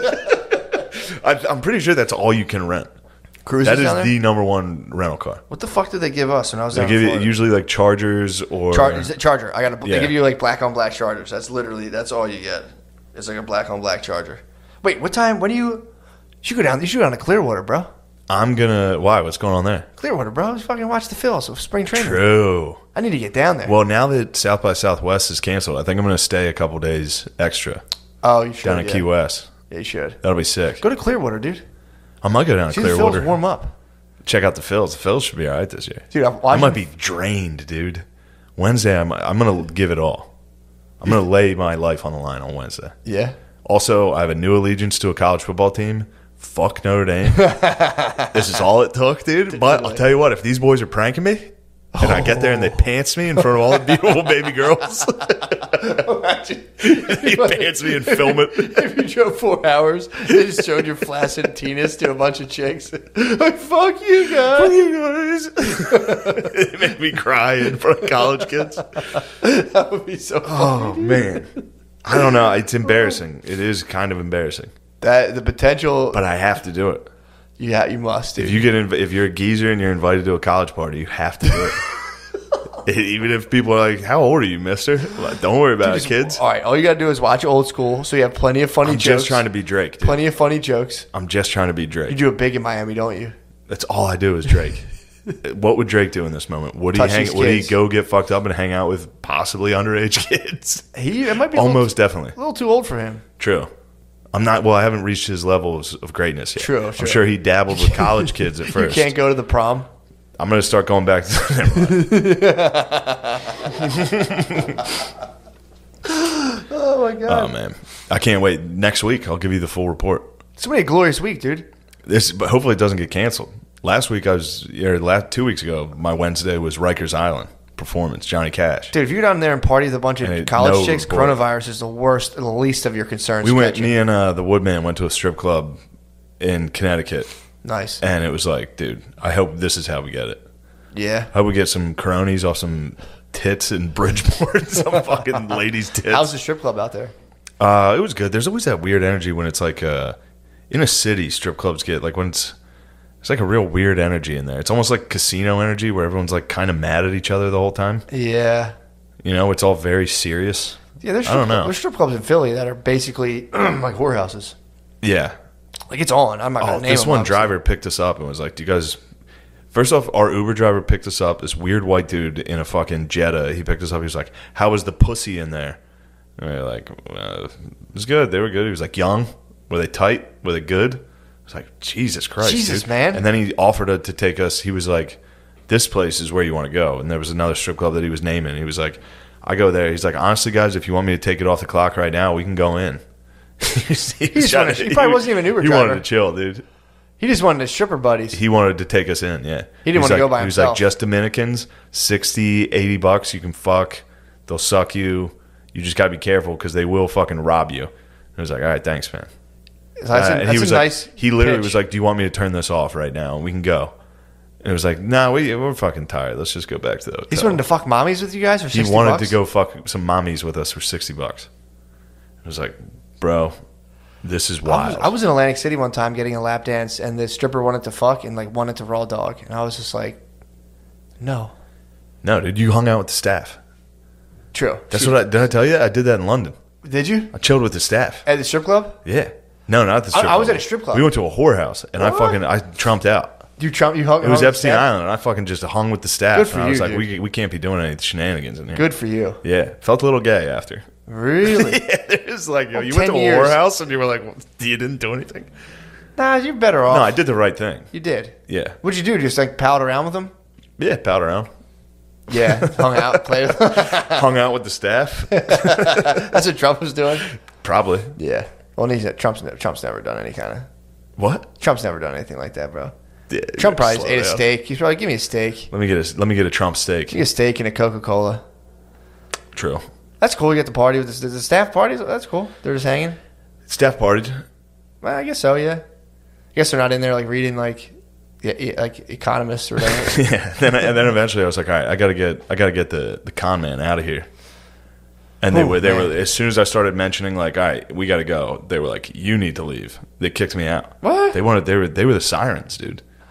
Speaker 2: I, I'm pretty sure that's all you can rent.
Speaker 1: Cruises
Speaker 2: That is
Speaker 1: down there?
Speaker 2: the number one rental car.
Speaker 1: What the fuck did they give us when I was
Speaker 2: They
Speaker 1: down
Speaker 2: give
Speaker 1: in
Speaker 2: you
Speaker 1: Florida?
Speaker 2: usually like Chargers or
Speaker 1: Char- is it Charger. I got. A,
Speaker 2: Yeah.
Speaker 1: They give you like black on black Chargers. That's literally that's all you get. It's like a black on black Charger. Wait, what time? When do you? You should go down. You should go down to Clearwater, bro.
Speaker 2: I'm gonna. Why? What's going on there?
Speaker 1: Clearwater, bro. Just fucking watch the Phils of spring training.
Speaker 2: True.
Speaker 1: I need to get down there.
Speaker 2: Well, now that South by Southwest is canceled, I think I'm gonna stay a couple days extra
Speaker 1: oh, you should
Speaker 2: down at
Speaker 1: yeah.
Speaker 2: Key West.
Speaker 1: Yeah, you should.
Speaker 2: That'll be sick.
Speaker 1: Go to Clearwater, dude.
Speaker 2: I might go down to
Speaker 1: See the
Speaker 2: Clearwater.
Speaker 1: Phils warm up,
Speaker 2: Check out the Phils. The Phils should be all right this year.
Speaker 1: dude. I'm
Speaker 2: I
Speaker 1: watching.
Speaker 2: might be drained, dude. Wednesday, I'm I'm gonna give it all. I'm gonna lay my life on the line on Wednesday.
Speaker 1: Yeah.
Speaker 2: Also, I have a new allegiance to a college football team. Fuck Notre Dame. This is all it took, dude. But I'll tell you what, if these boys are pranking me, and I get there and they pants me in front of all the beautiful baby girls,
Speaker 1: Imagine
Speaker 2: they pants me and film it.
Speaker 1: if you drove four hours, they just showed your flaccid penis to a bunch of chicks. Like, fuck you guys.
Speaker 2: They make me cry in front of college kids.
Speaker 1: That would be so funny.
Speaker 2: Oh, man. I don't know. It's embarrassing. It is kind of embarrassing.
Speaker 1: That the potential,
Speaker 2: But I have to do it.
Speaker 1: yeah, you must. Dude.
Speaker 2: If you get inv- if you're a geezer and you're invited to a college party, you have to do it. Even if people are like, "How old are you, Mister?" Like, don't worry about
Speaker 1: Just-
Speaker 2: it, kids.
Speaker 1: All right, all you gotta do is watch Old School, so you have plenty of funny
Speaker 2: I'm
Speaker 1: jokes.
Speaker 2: just trying to be Drake. Dude.
Speaker 1: plenty of funny jokes.
Speaker 2: I'm just trying to be Drake.
Speaker 1: You do it big in Miami, don't you?
Speaker 2: That's all I do is Drake. What would Drake do in this moment? Would he
Speaker 1: Touch
Speaker 2: hang?
Speaker 1: these
Speaker 2: Would he
Speaker 1: kids.
Speaker 2: go get fucked up and hang out with possibly underage kids?
Speaker 1: He it might be a little,
Speaker 2: Almost definitely.
Speaker 1: a little too old for him.
Speaker 2: True. I'm not. Well, I haven't reached his levels of greatness yet.
Speaker 1: True,
Speaker 2: I'm
Speaker 1: true.
Speaker 2: sure he dabbled with college kids at
Speaker 1: You
Speaker 2: first.
Speaker 1: can't go to the prom.
Speaker 2: I'm gonna start going back to. Never mind.
Speaker 1: Oh my god!
Speaker 2: Oh man, I can't wait. Next week, I'll give you the full report.
Speaker 1: It's gonna be a glorious week, dude.
Speaker 2: This, but hopefully, it doesn't get canceled. Last week, I was or last two weeks ago. My Wednesday was Rikers Island performance. Johnny Cash.
Speaker 1: Dude, if you go down there and party with a bunch of
Speaker 2: And it-
Speaker 1: college
Speaker 2: no
Speaker 1: chicks,
Speaker 2: report.
Speaker 1: coronavirus is the worst and the least of your concerns.
Speaker 2: We
Speaker 1: to
Speaker 2: went.
Speaker 1: catch you.
Speaker 2: Me and uh, the Woodman went to a strip club in Connecticut,
Speaker 1: Nice.
Speaker 2: and it was like, dude, I hope this is how we get it.
Speaker 1: Yeah.
Speaker 2: I hope we get some Coronis off some tits in Bridgeport, some fucking ladies' tits.
Speaker 1: How's the strip club out there?
Speaker 2: Uh, it was good. There's always that weird energy when it's like uh, in a city, strip clubs get like when it's it's like a real weird energy in there. It's almost like casino energy where everyone's like kind of mad at each other the whole time.
Speaker 1: Yeah.
Speaker 2: You know, it's all very serious.
Speaker 1: Yeah, there's
Speaker 2: I
Speaker 1: strip,
Speaker 2: don't know.
Speaker 1: there's strip clubs in Philly that are basically like whorehouses.
Speaker 2: Yeah.
Speaker 1: Like it's on. I'm not gonna
Speaker 2: Oh,
Speaker 1: name
Speaker 2: this
Speaker 1: them,
Speaker 2: one
Speaker 1: obviously.
Speaker 2: driver picked us up and was like, "Do you guys?" First off, our Uber driver picked us up. This weird white dude in a fucking Jetta. He picked us up. He was like, "How was the pussy in there?" And we were like, uh, "It was good. They were good." He was like, "Young? Were they tight? Were they good?" I was like, "Jesus Christ,
Speaker 1: Jesus,
Speaker 2: dude."
Speaker 1: man.
Speaker 2: And then he offered to, to take us. He was like, "This place is where you want to go." And there was another strip club that he was naming. He was like, "I go there." He's like, "Honestly, guys, if you want me to take it off the clock right now, we can go in." he, was
Speaker 1: He just wanted- he probably wasn't even an Uber
Speaker 2: He
Speaker 1: driver.
Speaker 2: wanted to chill, dude.
Speaker 1: He just wanted his stripper buddies.
Speaker 2: He wanted to take us in, yeah.
Speaker 1: He didn't
Speaker 2: was
Speaker 1: want to
Speaker 2: like,
Speaker 1: go by
Speaker 2: He was
Speaker 1: himself.
Speaker 2: like, just Dominicans, sixty, eighty bucks, you can fuck. They'll suck you. You just got to be careful because they will fucking rob you. And I was like, all right, thanks, man.
Speaker 1: That's,
Speaker 2: Uh,
Speaker 1: a,
Speaker 2: and
Speaker 1: that's
Speaker 2: he
Speaker 1: a
Speaker 2: was
Speaker 1: nice
Speaker 2: like, he literally
Speaker 1: pitch.
Speaker 2: was like, do you want me to turn this off right now? We can go. And it was like, nah, we, we're fucking tired. Let's just go back to the hotel.
Speaker 1: He's wanted to fuck mommies with you guys for
Speaker 2: he
Speaker 1: sixty
Speaker 2: wanted
Speaker 1: bucks?
Speaker 2: to go fuck some mommies with us for sixty bucks. I was like, bro, this is
Speaker 1: I was,
Speaker 2: wild.
Speaker 1: I was in Atlantic City one time getting a lap dance, and the stripper wanted to fuck and like wanted to raw dog, and I was just like, no.
Speaker 2: no, dude, you hung out with the staff.
Speaker 1: True.
Speaker 2: That's
Speaker 1: She-
Speaker 2: what I did. I tell you, I did that in London.
Speaker 1: Did you
Speaker 2: I chilled with the staff.
Speaker 1: at the strip club?
Speaker 2: Yeah. No, not at the strip
Speaker 1: I
Speaker 2: club.
Speaker 1: was at a strip club.
Speaker 2: We went to a whorehouse, and I
Speaker 1: What?
Speaker 2: fucking I trumped out.
Speaker 1: You Trump? You hung?
Speaker 2: It was
Speaker 1: hung with
Speaker 2: Epstein
Speaker 1: staff?
Speaker 2: Island, and I fucking just hung with the staff.
Speaker 1: Good for
Speaker 2: and I was
Speaker 1: you,
Speaker 2: like,
Speaker 1: dude.
Speaker 2: we we can't be doing any shenanigans in here.
Speaker 1: Good for you.
Speaker 2: Yeah, felt a little gay after.
Speaker 1: Really?
Speaker 2: Yeah, it was like, yo,
Speaker 1: Oh,
Speaker 2: you went to
Speaker 1: ten
Speaker 2: a
Speaker 1: years.
Speaker 2: whorehouse, and you were like, well, you didn't do anything.
Speaker 1: Nah, you're better off.
Speaker 2: No, I did the right thing.
Speaker 1: You did.
Speaker 2: Yeah,
Speaker 1: What'd you do? Just like palled around with them?
Speaker 2: yeah, palled around,
Speaker 1: Yeah, hung out, played with them.
Speaker 2: hung out with the staff.
Speaker 1: That's what Trump was doing.
Speaker 2: Probably.
Speaker 1: Yeah. Well, he's Trump's Trump's never done any kind of
Speaker 2: What?
Speaker 1: Trump's never done anything like that, bro.
Speaker 2: Yeah,
Speaker 1: Trump probably
Speaker 2: slow
Speaker 1: ate a
Speaker 2: down.
Speaker 1: steak. He's probably, give me a steak.
Speaker 2: Let me get a let me get a Trump steak.
Speaker 1: Give me a steak and a Coca-Cola.
Speaker 2: True.
Speaker 1: That's cool. You get the party with the, the staff parties. That's cool. They're just hanging.
Speaker 2: Staff partied.
Speaker 1: Well, I guess so. Yeah. I guess they're not in there like reading like, yeah, e- like economists or whatever.
Speaker 2: Yeah. Then and then eventually I was like, all right, I gotta get I gotta get the, the con man out of here. And they
Speaker 1: Oh,
Speaker 2: were they
Speaker 1: man.
Speaker 2: were as soon as I started mentioning like, all right, we gotta go. They were like, you need to leave. They kicked me out.
Speaker 1: What?
Speaker 2: They wanted they were they were the sirens, dude.